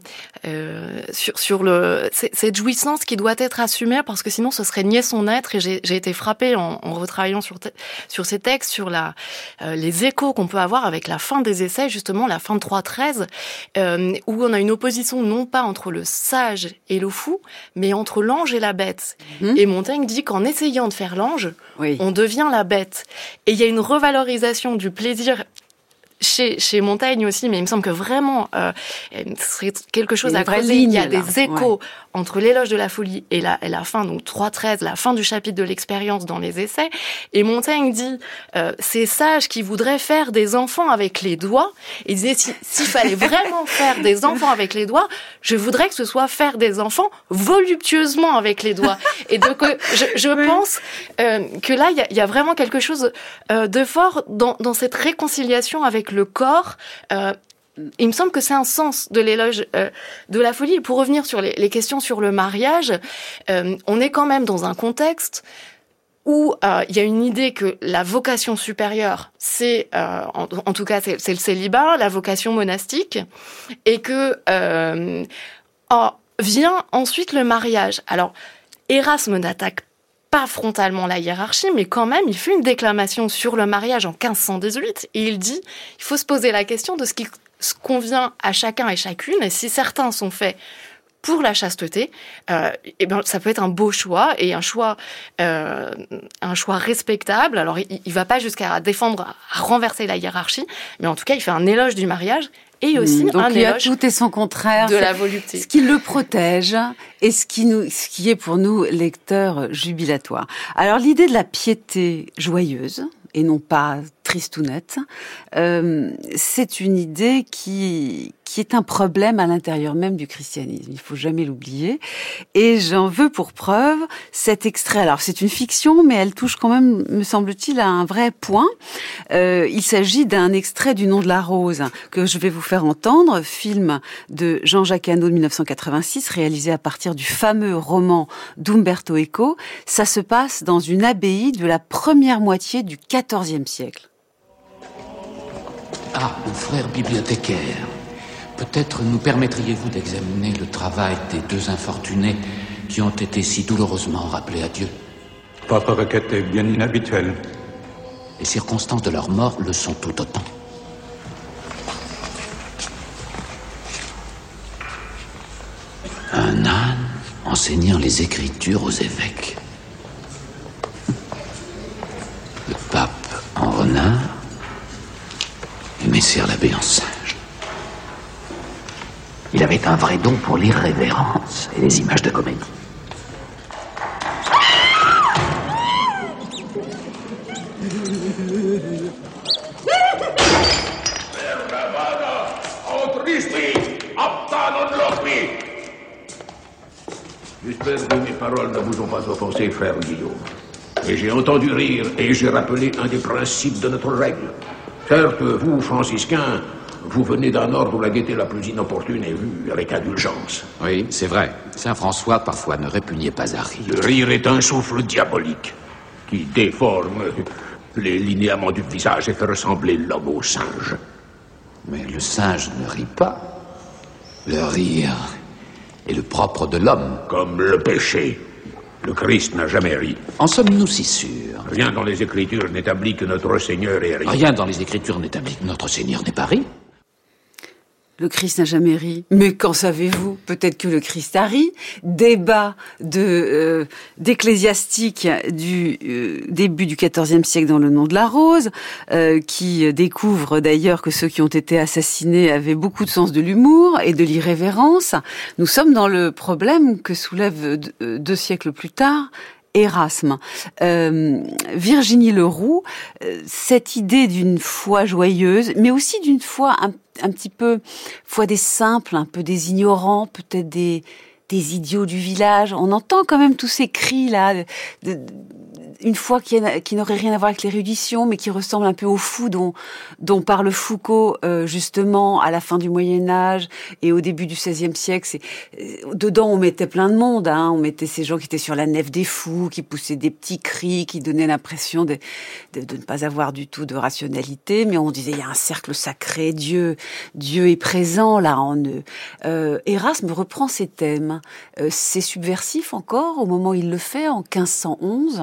sur sur le cette jouissance qui doit être assumée, parce que sinon ce serait nier son être. Et j'ai, j'ai été frappée en, en retravaillant sur te, sur ces textes, sur la euh, les échos qu'on peut avoir avec la fin des essais, justement la fin de trois treize, euh, où on a une opposition non pas entre le sage et le fou, mais entre l'ange et la bête. Mmh. Et Montaigne dit qu'en essayant de faire l'ange, oui. on devient la bête. Et il y a une revalorisation du plaisir chez, chez Montaigne aussi, mais il me semble que vraiment, euh, ce serait quelque chose à creuser. Il y a des échos ouais. entre l'éloge de la folie et la, et la fin, donc trois treize, la fin du chapitre de l'expérience dans les essais. Et Montaigne dit, euh, c'est sage qui voudrait faire des enfants avec les doigts. Il disait, si, s'il fallait vraiment faire des enfants avec les doigts, je voudrais que ce soit faire des enfants voluptueusement avec les doigts. Et donc, euh, je, je oui. pense euh, que là, il y a, y a vraiment quelque chose euh, de fort dans, dans cette réconciliation avec le corps, euh, il me semble que c'est un sens de l'éloge euh, de la folie. Et pour revenir sur les, les questions sur le mariage, euh, on est quand même dans un contexte où il euh, y a une idée que la vocation supérieure, c'est, euh, en, en tout cas, c'est, c'est le célibat, la vocation monastique, et que euh, oh, vient ensuite le mariage. Alors, Érasme n'attaque pas frontalement la hiérarchie, mais quand même, il fait une déclamation sur le mariage en quinze cent dix-huit, et il dit, il faut se poser la question de ce qui ce convient à chacun et chacune, et si certains sont faits pour la chasteté, euh, et ben ça peut être un beau choix et un choix, euh, un choix respectable. Alors il, il va pas jusqu'à défendre, à renverser la hiérarchie, mais en tout cas il fait un éloge du mariage et aussi Donc un il y a éloge tout et son contraire de la volupté. Ce qui le protège et ce qui nous, ce qui est pour nous lecteurs jubilatoire. Alors l'idée de la piété joyeuse et non pas tristounette, euh, c'est une idée qui qui est un problème à l'intérieur même du christianisme. Il faut jamais l'oublier. Et j'en veux pour preuve cet extrait. Alors c'est une fiction, mais elle touche quand même, me semble-t-il, à un vrai point. Euh, il s'agit d'un extrait du Nom de la rose que je vais vous faire entendre, film de Jean-Jacques Hano de mille neuf cent quatre-vingt-six, réalisé à partir du fameux roman d'Umberto Eco. Ça se passe dans une abbaye de la première moitié du quatorzième siècle. Ah, mon frère bibliothécaire, peut-être nous permettriez-vous d'examiner le travail des deux infortunés qui ont été si douloureusement rappelés à Dieu. Votre requête est bien inhabituelle. Les circonstances de leur mort le sont tout autant. Un âne enseignant les Écritures aux évêques. Le pape en renard et Messire l'abbé en singe. Il avait un vrai don pour l'irrévérence et les images de comédie. J'espère que mes paroles ne vous ont pas offensé, frère Guillaume. Mais j'ai entendu rire et j'ai rappelé un des principes de notre règle. Certes, vous, franciscains, vous venez d'un ordre où la gaieté la plus inopportune est vue avec indulgence. Oui, c'est vrai. Saint François, parfois, ne répugnait pas à rire. Le rire est un souffle diabolique qui déforme les linéaments du visage et fait ressembler l'homme au singe. Mais le singe ne rit pas. Le rire est le propre de l'homme. Comme le péché. Le Christ n'a jamais ri. En sommes-nous si sûrs? Rien dans les Écritures n'établit que notre Seigneur ait ri. Rien dans les Écritures n'établit que notre Seigneur n'ait pas ri. Le Christ n'a jamais ri. Mais qu'en savez-vous? Peut-être que le Christ a ri. Débat de euh, d'ecclésiastique du euh, début du quatorzième siècle dans le Nom de la rose, euh, qui découvre d'ailleurs que ceux qui ont été assassinés avaient beaucoup de sens de l'humour et de l'irrévérence. Nous sommes dans le problème que soulève deux, deux siècles plus tard Érasme. Euh, Virginie Leroux, euh, cette idée d'une foi joyeuse, mais aussi d'une foi un, un petit peu, foi des simples, un peu des ignorants, peut-être des, des idiots du village. On entend quand même tous ces cris là, de, de, une foi qui, qui n'aurait rien à voir avec l'érudition, mais qui ressemble un peu au fou dont, dont parle Foucault euh, justement à la fin du Moyen Âge et au début du seizième siècle. C'est, euh, dedans on mettait plein de monde, hein, on mettait ces gens qui étaient sur la nef des fous, qui poussaient des petits cris, qui donnaient l'impression de, de, de ne pas avoir du tout de rationalité, mais on disait il y a un cercle sacré, Dieu, Dieu est présent là en eux. Euh, Érasme reprend ces thèmes. Euh, c'est subversif encore au moment où il le fait en quinze cent onze.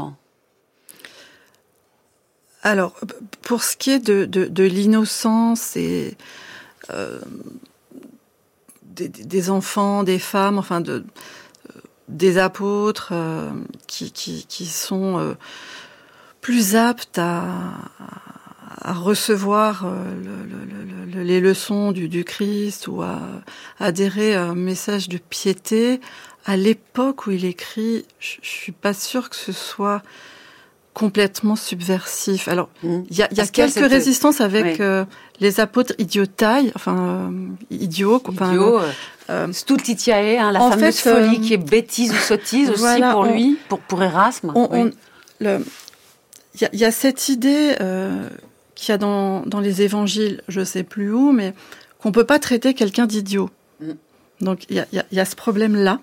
Alors, pour ce qui est de, de, de l'innocence et euh, des, des enfants, des femmes, enfin de, des apôtres euh, qui, qui, qui sont euh, plus aptes à, à recevoir euh, le, le, le, les leçons du, du Christ ou à, à adhérer à un message de piété, à l'époque où il écrit, je, je suis pas sûre que ce soit complètement subversif. Alors, il mmh. y a, y a quelques cette... résistances avec oui. euh, les apôtres idiotailles, enfin euh, idiots, enfin, Idiot, euh, euh, stultitiae, hein, la fameuse fait, folie euh, qui est bêtise ou sottise aussi voilà, pour on, lui, pour pour Érasme. On, oui. on, le, il y a, y a cette idée euh, qu'il y a dans dans les évangiles, je sais plus où, mais qu'on peut pas traiter quelqu'un d'idiot. Mm. Donc il y a, y, a, y a ce problème-là.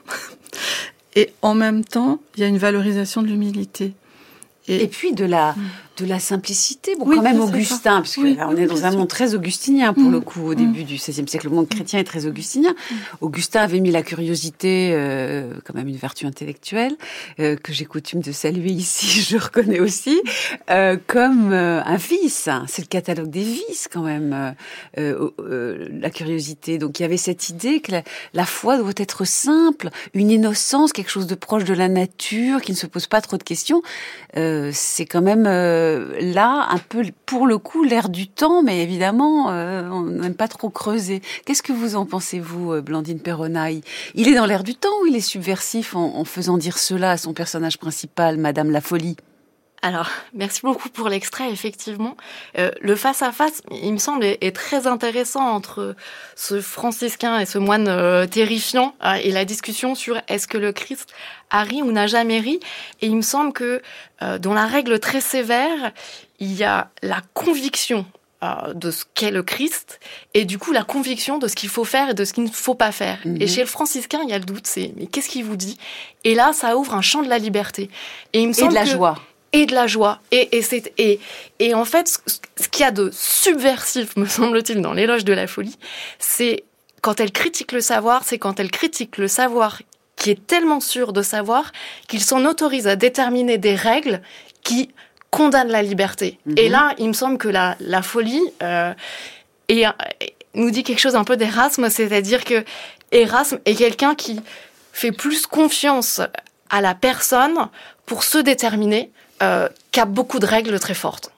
Et en même temps, il y a une valorisation de l'humilité. Et, et puis de la, de la simplicité. Bon, oui, quand même Augustin, parce que oui, là, on oui, est dans un sûr. monde très augustinien, pour mmh. le coup, au mmh. début du seizième siècle. Le monde chrétien est très augustinien. Mmh. Augustin avait mis la curiosité, euh, quand même une vertu intellectuelle, euh, que j'ai coutume de saluer ici, je reconnais aussi, euh, comme euh, un vice. C'est le catalogue des vices, quand même, euh, euh, la curiosité. Donc il y avait cette idée que la, la foi doit être simple, une innocence, quelque chose de proche de la nature, qui ne se pose pas trop de questions. Euh, c'est quand même euh, là un peu pour le coup l'air du temps, mais évidemment euh, on n'aime pas trop creuser. Qu'est-ce que vous en pensez, vous, Blandine Perronaille? Il est dans l'air du temps ou il est subversif en, en faisant dire cela à son personnage principal, Madame la Folie? Alors, merci beaucoup pour l'extrait, effectivement. Euh, le face-à-face, il me semble, est, est très intéressant entre ce franciscain et ce moine euh, terrifiant euh, et la discussion sur est-ce que le Christ a ri ou n'a jamais ri. Et il me semble que euh, dans la règle très sévère, il y a la conviction euh, de ce qu'est le Christ et du coup la conviction de ce qu'il faut faire et de ce qu'il ne faut pas faire. Mmh. Et chez le franciscain, il y a le doute, c'est mais qu'est-ce qu'il vous dit? Et là, ça ouvre un champ de la liberté. Et, il me semble et de la que... joie. Et de la joie. Et, et, c'est, et, et en fait, ce, ce qu'il y a de subversif, me semble-t-il, dans l'éloge de la folie, c'est quand elle critique le savoir, c'est quand elle critique le savoir qui est tellement sûr de savoir qu'il s'en autorise à déterminer des règles qui condamnent la liberté. Mmh. Et là, il me semble que la, la folie euh, est, nous dit quelque chose un peu d'Erasme, c'est-à-dire que Erasme est quelqu'un qui fait plus confiance à la personne pour se déterminer, Euh, qui a beaucoup de règles très fortes.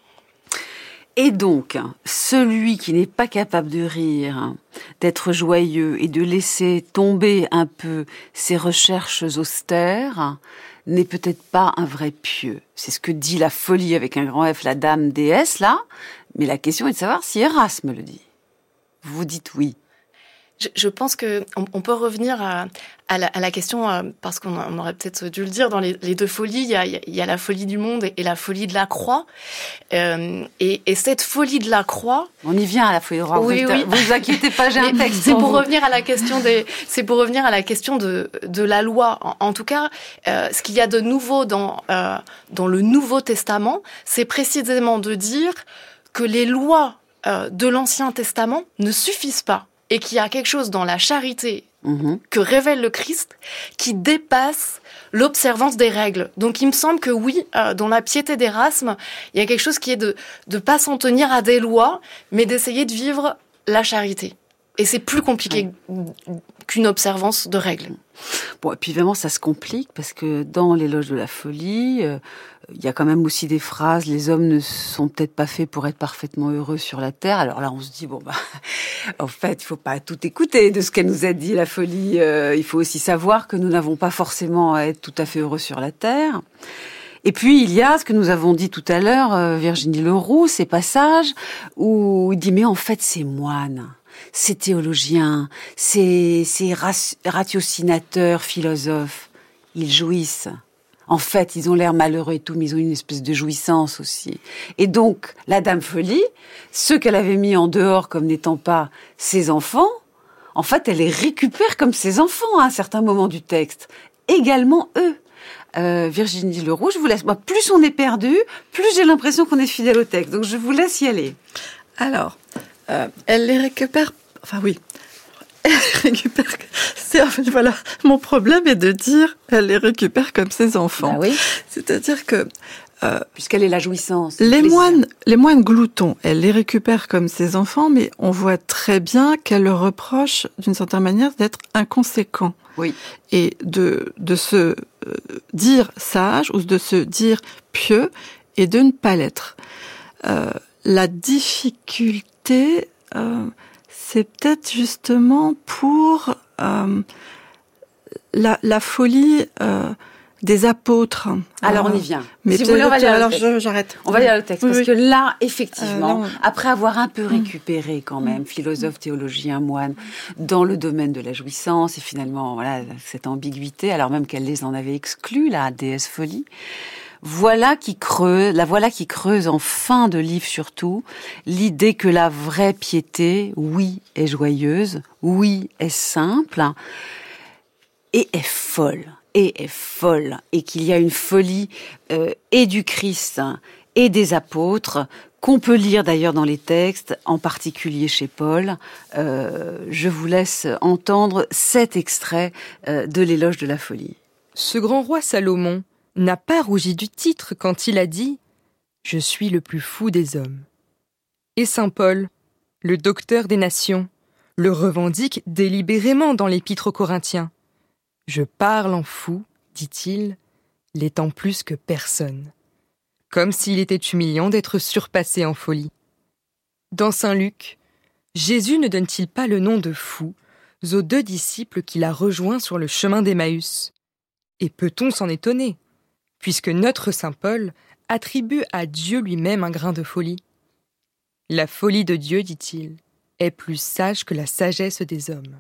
Et donc, celui qui n'est pas capable de rire, d'être joyeux et de laisser tomber un peu ses recherches austères, n'est peut-être pas un vrai pieux. C'est ce que dit la folie avec un grand F, la dame déesse, là. Mais la question est de savoir si Erasme le dit. Vous dites oui. Je, je pense que on, on peut revenir à, à, la, à la question, euh, parce qu'on on aurait peut-être dû le dire, dans les, les deux folies, il y a, il y a la folie du monde et, et la folie de la croix. Euh, et, et cette folie de la croix... On y vient à la folie de la croix. Oui, vous, oui. Vous vous inquiétez pas, j'ai un texte. C'est pour vous. revenir à la question des, c'est pour revenir à la question de, de la loi. En, en tout cas, euh, ce qu'il y a de nouveau dans, euh, dans le Nouveau Testament, c'est précisément de dire que les lois euh, de l'Ancien Testament ne suffisent pas. Et qu'il y a quelque chose dans la charité mmh. que révèle le Christ qui dépasse l'observance des règles. Donc il me semble que oui, euh, dans la piété d'Erasme, il y a quelque chose qui est de ne pas s'en tenir à des lois, mais d'essayer de vivre la charité. Et c'est plus compliqué mmh. qu'une observance de règles. Bon, et puis vraiment, ça se complique parce que dans l'éloge de la folie, euh, il y a quand même aussi des phrases, les hommes ne sont peut-être pas faits pour être parfaitement heureux sur la terre. Alors là, on se dit, bon, bah, en fait, il faut pas tout écouter de ce qu'elle nous a dit, la folie. Euh, il faut aussi savoir que nous n'avons pas forcément à être tout à fait heureux sur la terre. Et puis, il y a ce que nous avons dit tout à l'heure, euh, Virginie Leroux, ces passages où il dit, mais en fait, c'est moine. Ces théologiens, ces, ces ratiocinateurs, philosophes, ils jouissent. En fait, ils ont l'air malheureux et tout, mais ils ont une espèce de jouissance aussi. Et donc, la Dame Folie, ceux qu'elle avait mis en dehors comme n'étant pas ses enfants, en fait, elle les récupère comme ses enfants à un certain moment du texte. Également eux. Euh, Virginie Leroux, je vous laisse. Moi, plus on est perdu, plus j'ai l'impression qu'on est fidèle au texte. Donc, je vous laisse y aller. Alors... Euh, elle les récupère, enfin oui, elle les récupère, c'est, voilà, mon problème est de dire, elle les récupère comme ses enfants. Bah oui. C'est-à-dire que, euh, puisqu'elle est la jouissance. Les moines, les moines gloutons, elle les récupère comme ses enfants, mais on voit très bien qu'elle leur reproche, d'une certaine manière, d'être inconséquents. Oui. Et de, de se euh, dire sage, ou de se dire pieux, et de ne pas l'être. Euh, la difficulté Euh, c'est peut-être justement pour euh, la, la folie euh, des apôtres. Alors euh, on y vient. Mais si vous voulez, on va lire alors le texte. Je, j'arrête. On va lire le texte oui, parce oui. que là, effectivement, euh, là, on... après avoir un peu récupéré quand même, philosophe, théologien, moine, dans le domaine de la jouissance et finalement voilà cette ambiguïté, alors même qu'elle les en avait exclus, la déesse folie. voilà qui creuse, la voilà qui creuse en fin de livre surtout, l'idée que la vraie piété, oui, est joyeuse, oui, est simple, et est folle, et est folle, et qu'il y a une folie euh, et du Christ et des apôtres, qu'on peut lire d'ailleurs dans les textes, en particulier chez Paul. Euh, je vous laisse entendre cet extrait euh, de l'éloge de la folie. Ce grand roi Salomon n'a pas rougi du titre quand il a dit « Je suis le plus fou des hommes ». Et saint Paul, le docteur des nations, le revendique délibérément dans l'épître aux Corinthiens. « Je parle en fou, dit-il, l'étant plus que personne ». Comme s'il était humiliant d'être surpassé en folie. Dans saint Luc, Jésus ne donne-t-il pas le nom de fou aux deux disciples qu'il a rejoints sur le chemin d'Emmaüs ? Et peut-on s'en étonner, puisque notre saint Paul attribue à Dieu lui-même un grain de folie ? La folie de Dieu, dit-il, est plus sage que la sagesse des hommes.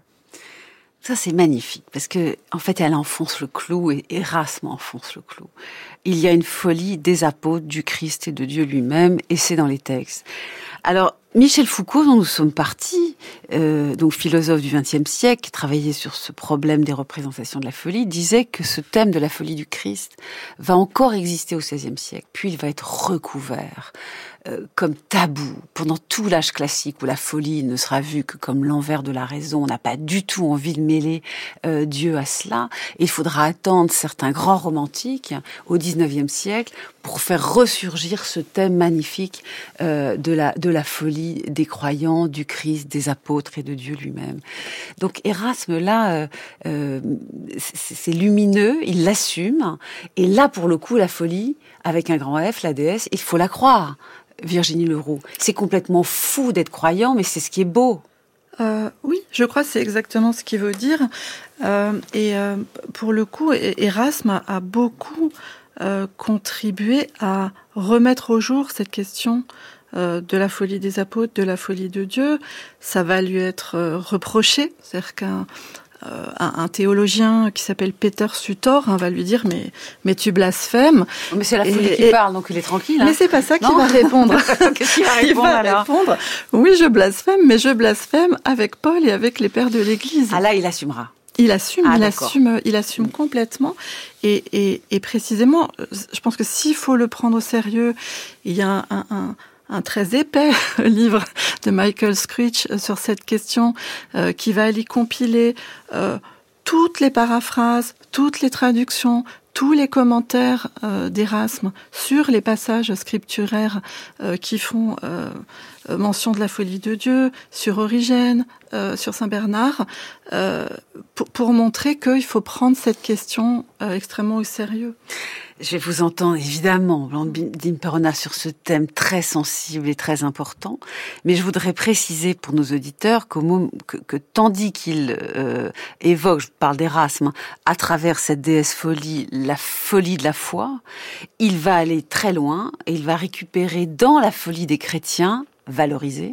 Ça, c'est magnifique, parce que, en fait, elle enfonce le clou, et Erasme enfonce le clou. Il y a une folie des apôtres, du Christ et de Dieu lui-même, et c'est dans les textes. Alors, Michel Foucault, dont nous sommes partis, euh, donc philosophe du vingtième siècle, qui travaillait sur ce problème des représentations de la folie, disait que ce thème de la folie du Christ va encore exister au seizième siècle, puis il va être recouvert euh, comme tabou pendant tout l'âge classique où la folie ne sera vue que comme l'envers de la raison. On n'a pas du tout envie de mêler euh, Dieu à cela. Et il faudra attendre certains grands romantiques au dix-neuvième siècle pour faire ressurgir ce thème magnifique euh, de la de la folie des croyants, du Christ, des apôtres et de Dieu lui-même. Donc Erasme, là, euh, euh, c'est, c'est lumineux, il l'assume. Et là, pour le coup, la folie, avec un grand F, la déesse, il faut la croire, Virginie Leroux. C'est complètement fou d'être croyant, mais c'est ce qui est beau. Euh, oui, je crois que c'est exactement ce qu'il veut dire. Euh, et euh, pour le coup, Erasme a, a beaucoup euh, contribué à remettre au jour cette question euh, de la folie des apôtres, de la folie de Dieu. Ça va lui être euh, reproché, c'est-à-dire qu'un euh, un, un théologien qui s'appelle Peter Sutor hein, va lui dire mais mais tu blasphèmes. Mais c'est la folie et, qui et, parle, donc il est tranquille. Hein. Mais c'est pas ça qu'il va répondre. Qu'est-ce qu'il va répondre il va alors répondre, oui, je blasphème, mais je blasphème avec Paul et avec les pères de l'Église. Ah là, il assumera. Il assume, ah, il d'accord. assume, il assume complètement. Et, et, et précisément, je pense que s'il faut le prendre au sérieux, il y a un, un, un, un très épais livre de Michael Screech sur cette question euh, qui va aller compiler euh, toutes les paraphrases, toutes les traductions, tous les commentaires euh, d'Erasme sur les passages scripturaires euh, qui font euh, mention de la folie de Dieu, sur Origène, euh, sur Saint Bernard, euh, pour, pour montrer qu'il faut prendre cette question euh, extrêmement au sérieux. Je vais vous entendre évidemment, Blandine Perronnat, sur ce thème très sensible et très important, mais je voudrais préciser pour nos auditeurs qu'au moment, que, que tandis qu'il euh, évoque, je parle d'Erasme, à travers cette déesse folie, la folie de la foi, il va aller très loin et il va récupérer dans la folie des chrétiens, valorisée,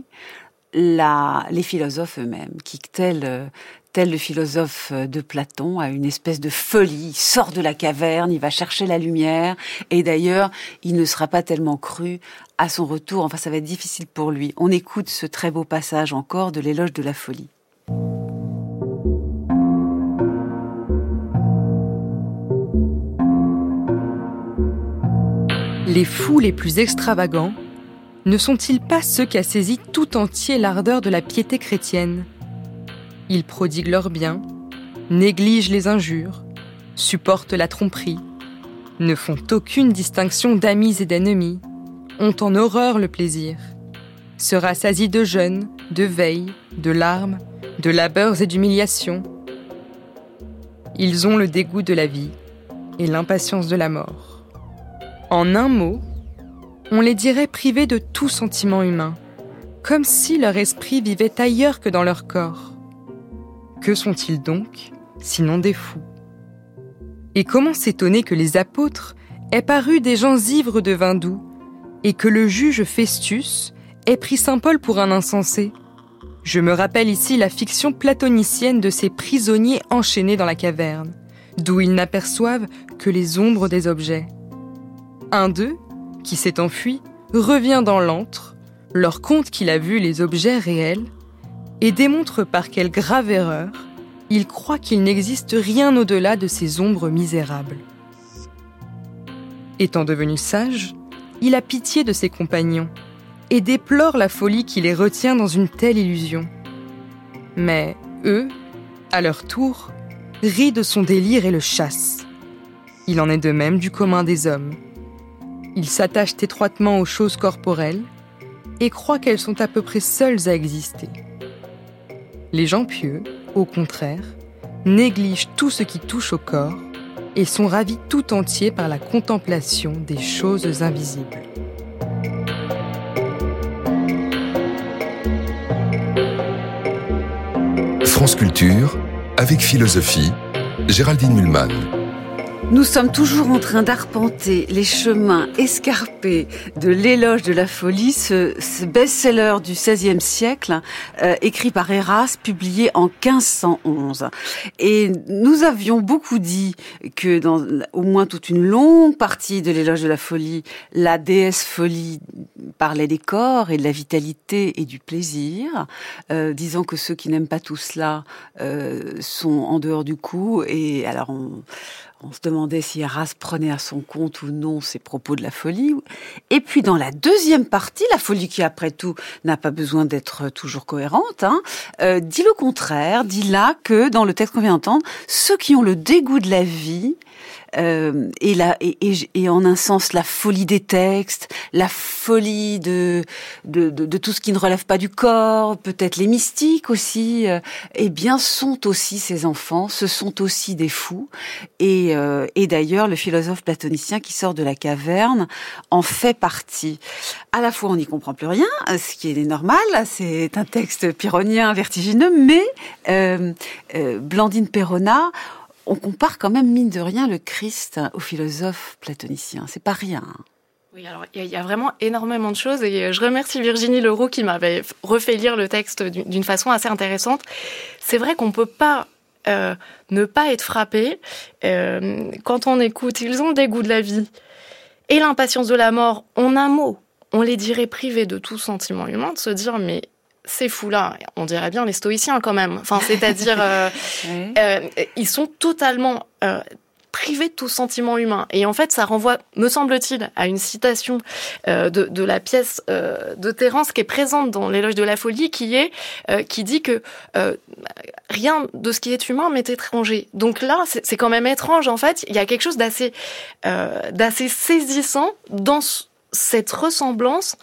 la, les philosophes eux-mêmes, qui tel... Euh, tel le philosophe de Platon, a une espèce de folie. Il sort de la caverne, il va chercher la lumière, et d'ailleurs, il ne sera pas tellement cru à son retour. Enfin, ça va être difficile pour lui. On écoute ce très beau passage encore de l'éloge de la folie. Les fous les plus extravagants ne sont-ils pas ceux qu'a saisi tout entier l'ardeur de la piété chrétienne ? Ils prodiguent leurs biens, négligent les injures, supportent la tromperie, ne font aucune distinction d'amis et d'ennemis, ont en horreur le plaisir, se rassasient de jeûne, de veille, de larmes, de labeurs et d'humiliations. Ils ont le dégoût de la vie et l'impatience de la mort. En un mot, on les dirait privés de tout sentiment humain, comme si leur esprit vivait ailleurs que dans leur corps. Que sont-ils donc, sinon des fous ? Et comment s'étonner que les apôtres aient paru des gens ivres de vin doux, et que le juge Festus ait pris saint Paul pour un insensé ? Je me rappelle ici la fiction platonicienne de ces prisonniers enchaînés dans la caverne, d'où ils n'aperçoivent que les ombres des objets. Un d'eux, qui s'est enfui, revient dans l'antre, leur conte qu'il a vu les objets réels et démontre par quelle grave erreur il croit qu'il n'existe rien au-delà de ces ombres misérables. Étant devenu sage, il a pitié de ses compagnons et déplore la folie qui les retient dans une telle illusion. Mais eux, à leur tour, rient de son délire et le chassent. Il en est de même du commun des hommes. Ils s'attachent étroitement aux choses corporelles et croient qu'elles sont à peu près seules à exister. Les gens pieux, au contraire, négligent tout ce qui touche au corps et sont ravis tout entiers par la contemplation des choses invisibles. France Culture, avec philosophie, Géraldine Mühlmann. Nous sommes toujours en train d'arpenter les chemins escarpés de l'éloge de la folie, ce, ce best-seller du seizième siècle, euh, écrit par Erasme, publié en quinze cent onze. Et nous avions beaucoup dit que dans au moins toute une longue partie de l'éloge de la folie, la déesse folie parlait des corps et de la vitalité et du plaisir, euh, disant que ceux qui n'aiment pas tout cela euh, sont en dehors du coup. Et alors on... On se demandait si Erasme prenait à son compte ou non ces propos de la folie. Et puis dans la deuxième partie, la folie qui après tout n'a pas besoin d'être toujours cohérente, hein, euh, dit le contraire, dit là que dans le texte qu'on vient d'entendre, ceux qui ont le dégoût de la vie, euh, et, la, et, et, et en un sens la folie des textes, la folie de, de, de, de tout ce qui ne relève pas du corps, peut-être les mystiques aussi, euh, eh bien sont aussi ces enfants, ce sont aussi des fous. Et, euh, et d'ailleurs, le philosophe platonicien qui sort de la caverne en fait partie. À la fois, on n'y comprend plus rien, ce qui est normal, c'est un texte pyrrhonien vertigineux, mais euh, euh, Blandine Perrona, on compare quand même, mine de rien, le Christ au philosophe platonicien. C'est pas rien. Oui, alors il y, y a vraiment énormément de choses et je remercie Virginie Leroux qui m'avait refait lire le texte d'une façon assez intéressante. C'est vrai qu'on peut pas euh, ne pas être frappé euh, quand on écoute « Ils ont le dégoût de la vie et l'impatience de la mort », en un mot, on les dirait privés de tout sentiment humain, de se dire « mais ces fous-là, on dirait bien les stoïciens quand même ». Enfin, c'est-à-dire, euh, oui. euh, ils sont totalement euh, privés de tout sentiment humain. Et en fait, ça renvoie, me semble-t-il, à une citation euh, de, de la pièce euh, de Terence qui est présente dans l'Éloge de la folie, qui est euh, qui dit que euh, rien de ce qui est humain m'est étranger. Donc là, c'est, c'est quand même étrange. En fait, il y a quelque chose d'assez euh, d'assez saisissant dans cette ressemblance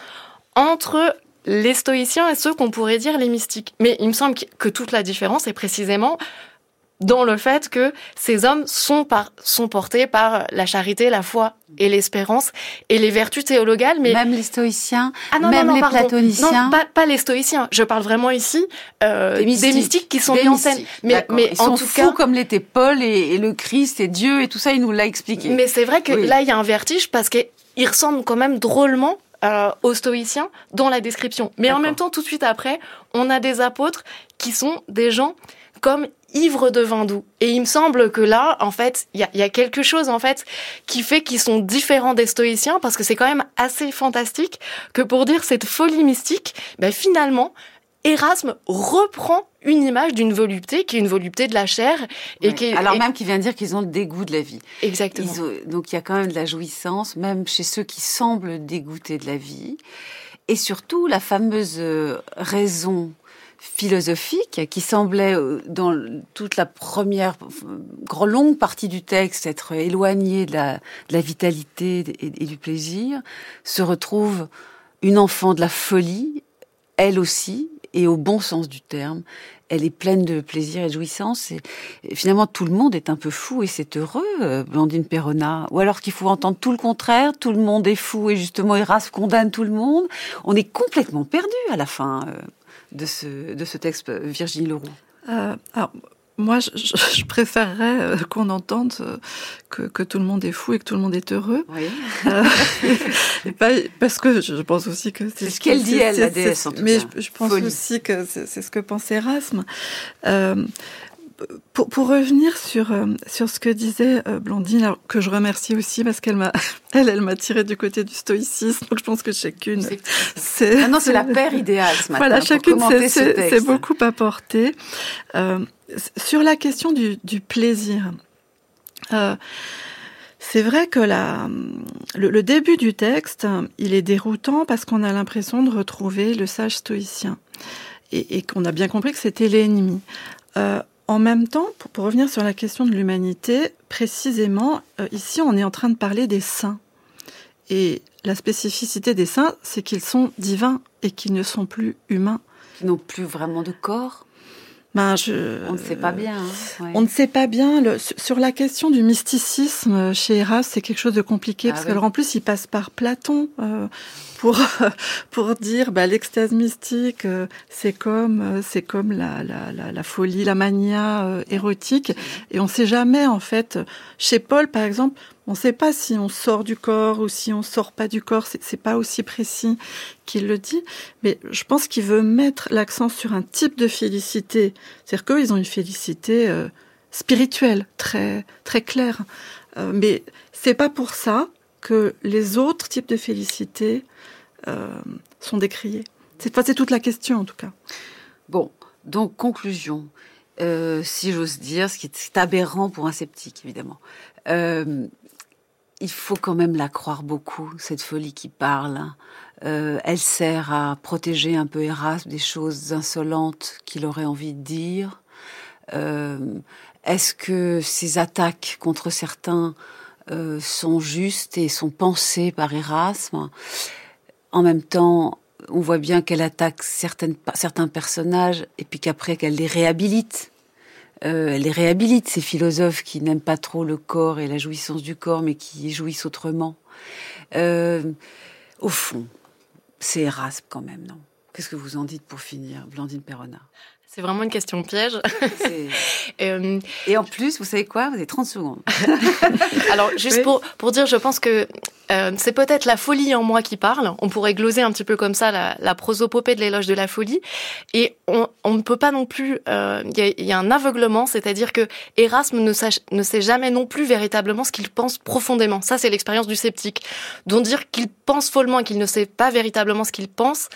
entre les stoïciens et ceux qu'on pourrait dire les mystiques. Mais il me semble que toute la différence est précisément dans le fait que ces hommes sont, par, sont portés par la charité, la foi et l'espérance et les vertus théologales. Mais même les stoïciens, ah non, même non, non, les pardon. platoniciens. Non, pas, pas les stoïciens. Je parle vraiment ici euh, des, mystiques. des mystiques qui sont des mis mystiques. en scène. Mais, mais ils en sont tout fous cas, comme l'était Paul et, et le Christ et Dieu et tout ça, il nous l'a expliqué. Mais c'est vrai que oui. là, il y a un vertige parce qu'ils ressemblent quand même drôlement Euh, aux stoïciens dans la description. Mais D'accord. en même temps, tout de suite après, on a des apôtres qui sont des gens comme ivres de vin doux. Et il me semble que là, en fait, il y a, y a quelque chose, en fait, qui fait qu'ils sont différents des stoïciens, parce que c'est quand même assez fantastique que pour dire cette folie mystique, ben finalement, Erasme reprend une image d'une volupté qui est une volupté de la chair. Et oui. qui est, Alors et... même qu'il vient de dire qu'ils ont le dégoût de la vie. Exactement. Ils ont, donc il y a quand même de la jouissance, même chez ceux qui semblent dégoûtés de la vie. Et surtout, la fameuse raison philosophique qui semblait, dans toute la première longue partie du texte, être éloignée de la, de la vitalité et, et du plaisir, se retrouve une enfant de la folie, elle aussi, et au bon sens du terme, elle est pleine de plaisir et de jouissance. Et, et finalement, tout le monde est un peu fou et c'est heureux, euh, Blandine Perrona. Ou alors qu'il faut entendre tout le contraire, tout le monde est fou et justement Erasme condamne tout le monde. On est complètement perdu à la fin euh, de ce de ce texte, Virginie Leroux. Euh, alors, moi, je, je, je préférerais euh, qu'on entende euh, que, que tout le monde est fou et que tout le monde est heureux. Oui. Euh, pas, parce que je pense aussi que c'est, c'est ce qu'elle dit, elle, la déesse, en tout mais cas. je, je pense Folie. aussi que c'est, c'est ce que pense Erasme. Euh, pour, pour revenir sur euh, sur ce que disait euh, Blandine, alors, que je remercie aussi parce qu'elle m'a elle elle m'a tiré du côté du stoïcisme, donc je pense que chacune c'est, c'est... Ah non c'est la paire idéale ce matin. Voilà, chacune c'est, c'est, c'est beaucoup apporté. Euh, sur la question du, du plaisir, euh, c'est vrai que la, le, le début du texte, il est déroutant parce qu'on a l'impression de retrouver le sage stoïcien et, et qu'on a bien compris que c'était l'ennemi. Euh, En même temps, pour, pour revenir sur la question de l'humanité, précisément, euh, ici, on est en train de parler des saints. Et la spécificité des saints, c'est qu'ils sont divins et qu'ils ne sont plus humains. Ils n'ont plus vraiment de corps. Ben, je, on ne sait pas bien. Hein, ouais. On ne sait pas bien. Le, sur la question du mysticisme, chez Erasme, c'est quelque chose de compliqué. Ah, parce oui. que, alors, en plus, il passe par Platon euh, pour pour dire bah, l'extase mystique, euh, c'est comme euh, c'est comme la, la la la folie, la mania euh, érotique. Et on ne sait jamais, en fait. Chez Paul, par exemple, on ne sait pas si on sort du corps ou si on sort pas du corps. C'est, c'est pas aussi précis qu'il le dit. Mais je pense qu'il veut mettre l'accent sur un type de félicité. C'est-à-dire qu'eux, ils ont une félicité euh, spirituelle, très très claire. Euh, mais c'est pas pour ça que les autres types de félicité euh, sont décriés. C'est, enfin, c'est toute la question, en tout cas. Bon, donc, conclusion. Euh, si j'ose dire, ce qui est aberrant pour un sceptique, évidemment. Euh, il faut quand même la croire beaucoup, cette folie qui parle. Euh, elle sert à protéger un peu Erasme des choses insolentes qu'il aurait envie de dire. Euh, est-ce que ces attaques contre certains euh, sont justes et sont pensées par Erasme ? En même temps, on voit bien qu'elle attaque certaines, certains personnages et puis qu'après qu'elle les réhabilite. Euh, elle les réhabilite, ces philosophes qui n'aiment pas trop le corps et la jouissance du corps, mais qui jouissent autrement. Euh, au fond, c'est Erasme quand même, non ? Qu'est-ce que vous en dites pour finir, Blandine Perronnat ? C'est vraiment une question piège. C'est... euh... Et en plus, vous savez quoi ? Vous avez trente secondes. Alors, juste oui. pour, pour dire, je pense que euh, c'est peut-être la folie en moi qui parle. On pourrait gloser un petit peu comme ça la, la prosopopée de l'éloge de la folie. Et on, on ne peut pas non plus... Il euh, y, a, y a un aveuglement, c'est-à-dire que Erasme ne, sache, ne sait jamais non plus véritablement ce qu'il pense profondément. Ça, c'est l'expérience du sceptique. Donc dire qu'il pense follement et qu'il ne sait pas véritablement ce qu'il pense...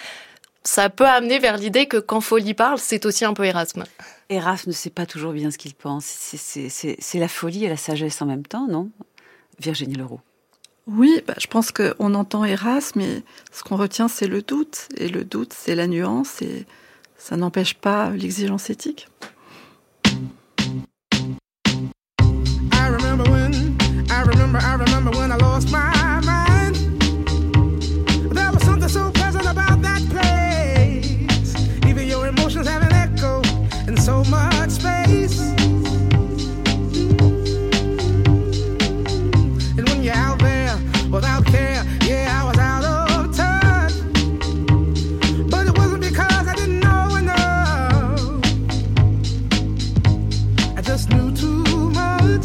ça peut amener vers l'idée que quand folie parle, c'est aussi un peu Erasme. Erasme ne sait pas toujours bien ce qu'il pense. C'est, c'est, c'est, c'est la folie et la sagesse en même temps, non ? Virginie Leroux. Oui, bah, je pense qu'on entend Erasme, mais ce qu'on retient, c'est le doute. Et le doute, c'est la nuance, et ça n'empêche pas l'exigence éthique. I remember when, I remember, I remember when I lost my mind. There was something so pleasant about that place. Even your emotions have an echo in so much space. And when you're out there without care, yeah, I was out of touch. But it wasn't because I didn't know enough. I just knew too much.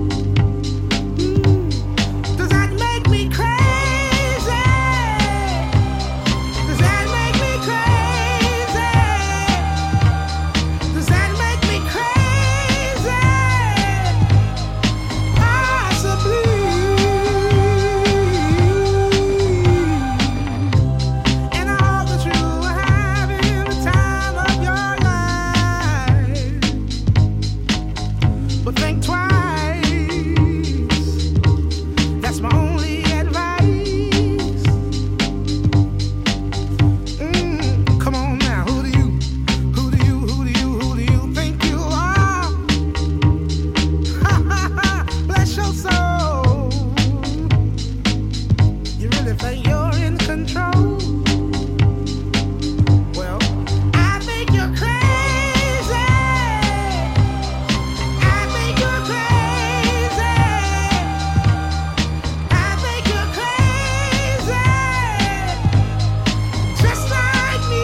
Mm. Does that make me crazy? Does that make me crazy? Does that make me crazy? Possibly. And I hope that you are having the time of your life. But think twice. That's my only advice. Mm, come on now, who do you, who do you, who do you, who do you think you are? Ha ha ha, bless your soul. You really think you're in control? Well, I think you're crazy. I think you're crazy. I think you're crazy. Just like me.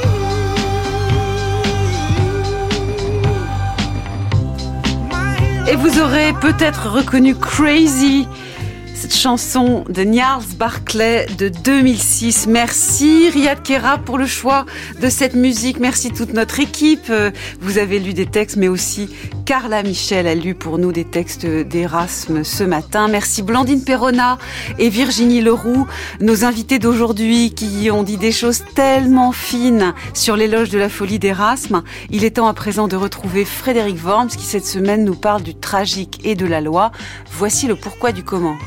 My hero. Et vous aurez peut-être reconnu Crazy Cette chanson de Gnarls Barclay de deux mille six. Merci Riyad Kera pour le choix de cette musique. Merci toute notre équipe. Vous avez lu des textes, mais aussi Carla Michel a lu pour nous des textes d'Erasme ce matin. Merci Blandine Perrona et Virginie Leroux, nos invités d'aujourd'hui qui ont dit des choses tellement fines sur l'éloge de la folie d'Erasme. Il est temps à présent de retrouver Frédéric Worms qui cette semaine nous parle du tragique et de la loi. Voici le pourquoi du comment.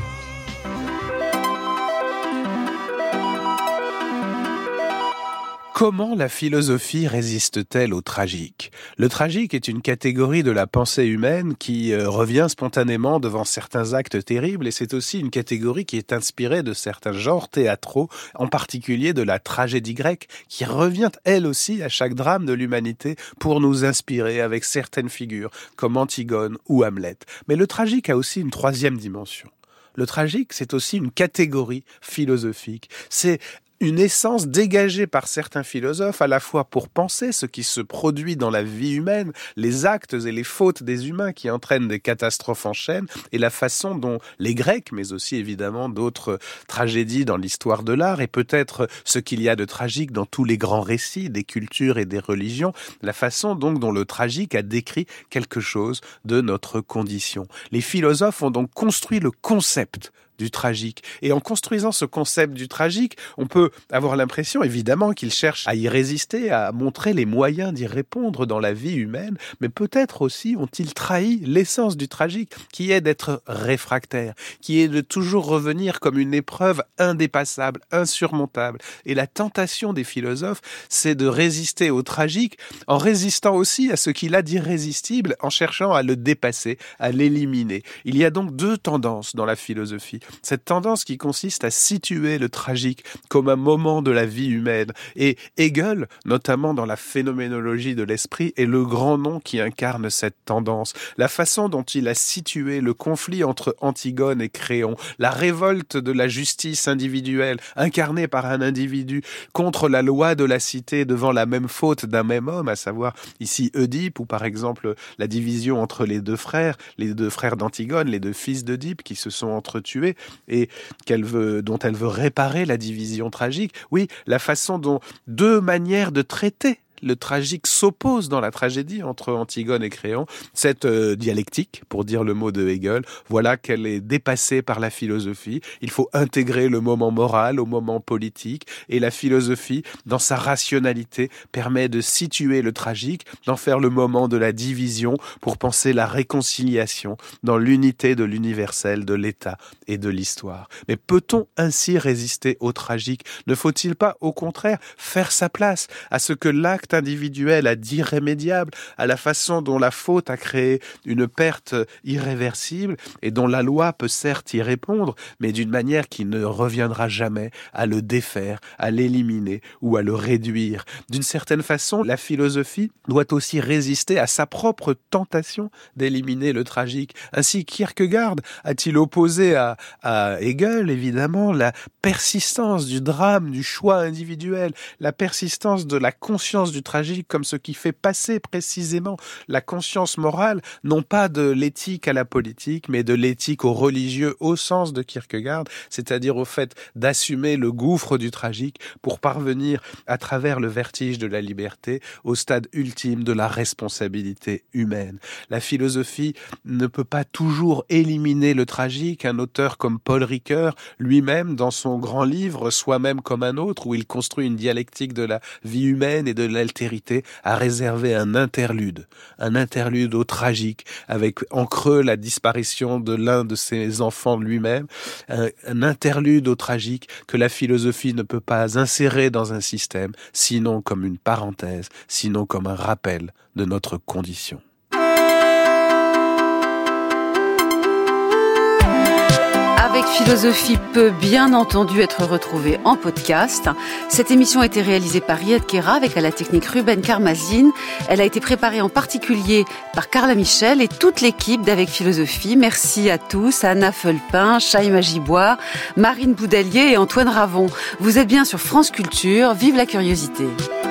Comment la philosophie résiste-t-elle au tragique ? Le tragique est une catégorie de la pensée humaine qui euh, revient spontanément devant certains actes terribles, et c'est aussi une catégorie qui est inspirée de certains genres théâtraux, en particulier de la tragédie grecque, qui revient elle aussi à chaque drame de l'humanité pour nous inspirer avec certaines figures, comme Antigone ou Hamlet. Mais le tragique a aussi une troisième dimension. Le tragique, c'est aussi une catégorie philosophique. C'est une essence dégagée par certains philosophes à la fois pour penser ce qui se produit dans la vie humaine, les actes et les fautes des humains qui entraînent des catastrophes en chaîne, et la façon dont les Grecs, mais aussi évidemment d'autres tragédies dans l'histoire de l'art, et peut-être ce qu'il y a de tragique dans tous les grands récits des cultures et des religions, la façon donc dont le tragique a décrit quelque chose de notre condition. Les philosophes ont donc construit le concept du tragique. Et en construisant ce concept du tragique, on peut avoir l'impression, évidemment, qu'ils cherchent à y résister, à montrer les moyens d'y répondre dans la vie humaine, mais peut-être aussi ont-ils trahi l'essence du tragique, qui est d'être réfractaire, qui est de toujours revenir comme une épreuve indépassable, insurmontable. Et la tentation des philosophes, c'est de résister au tragique, en résistant aussi à ce qu'il a d'irrésistible, en cherchant à le dépasser, à l'éliminer. Il y a donc deux tendances dans la philosophie. Cette tendance qui consiste à situer le tragique comme un moment de la vie humaine. Et Hegel, notamment dans la phénoménologie de l'esprit, est le grand nom qui incarne cette tendance. La façon dont il a situé le conflit entre Antigone et Créon, la révolte de la justice individuelle, incarnée par un individu, contre la loi de la cité devant la même faute d'un même homme, à savoir ici Oedipe, ou par exemple la division entre les deux frères, les deux frères d'Antigone, les deux fils d'Oedipe qui se sont entretués, et qu'elle veut, dont elle veut réparer la division tragique. Oui, la façon dont deux manières de traiter le tragique s'oppose dans la tragédie entre Antigone et Créon. Cette euh, dialectique, pour dire le mot de Hegel, voilà qu'elle est dépassée par la philosophie. Il faut intégrer le moment moral au moment politique, et la philosophie, dans sa rationalité, permet de situer le tragique, d'en faire le moment de la division pour penser la réconciliation dans l'unité de l'universel, de l'État et de l'histoire. Mais peut-on ainsi résister au tragique ? Ne faut-il pas, au contraire, faire sa place à ce que l'acte individuel à d'irrémédiable, à la façon dont la faute a créé une perte irréversible et dont la loi peut certes y répondre, mais d'une manière qui ne reviendra jamais à le défaire, à l'éliminer ou à le réduire. D'une certaine façon, la philosophie doit aussi résister à sa propre tentation d'éliminer le tragique. Ainsi, Kierkegaard a-t-il opposé à, à Hegel, évidemment, la persistance du drame, du choix individuel, la persistance de la conscience du tragique comme ce qui fait passer précisément la conscience morale, non pas de l'éthique à la politique, mais de l'éthique au religieux au sens de Kierkegaard, c'est-à-dire au fait d'assumer le gouffre du tragique pour parvenir, à travers le vertige de la liberté, au stade ultime de la responsabilité humaine. La philosophie ne peut pas toujours éliminer le tragique. Un auteur comme Paul Ricoeur, lui-même, dans son grand livre « Soi-même comme un autre », où il construit une dialectique de la vie humaine et de l'altérité, a réservé un interlude, un interlude au tragique, avec en creux la disparition de l'un de ses enfants lui-même, un, un interlude au tragique que la philosophie ne peut pas insérer dans un système, sinon comme une parenthèse, sinon comme un rappel de notre condition. Avec Philosophie peut bien entendu être retrouvée en podcast. Cette émission a été réalisée par Riyad Kera avec à la technique Ruben Karmazine. Elle a été préparée en particulier par Carla Michel et toute l'équipe d'Avec Philosophie. Merci à tous, à Anna Felpin, Chaïma Giboire, Marine Boudalier et Antoine Ravon. Vous êtes bien sur France Culture. Vive la curiosité.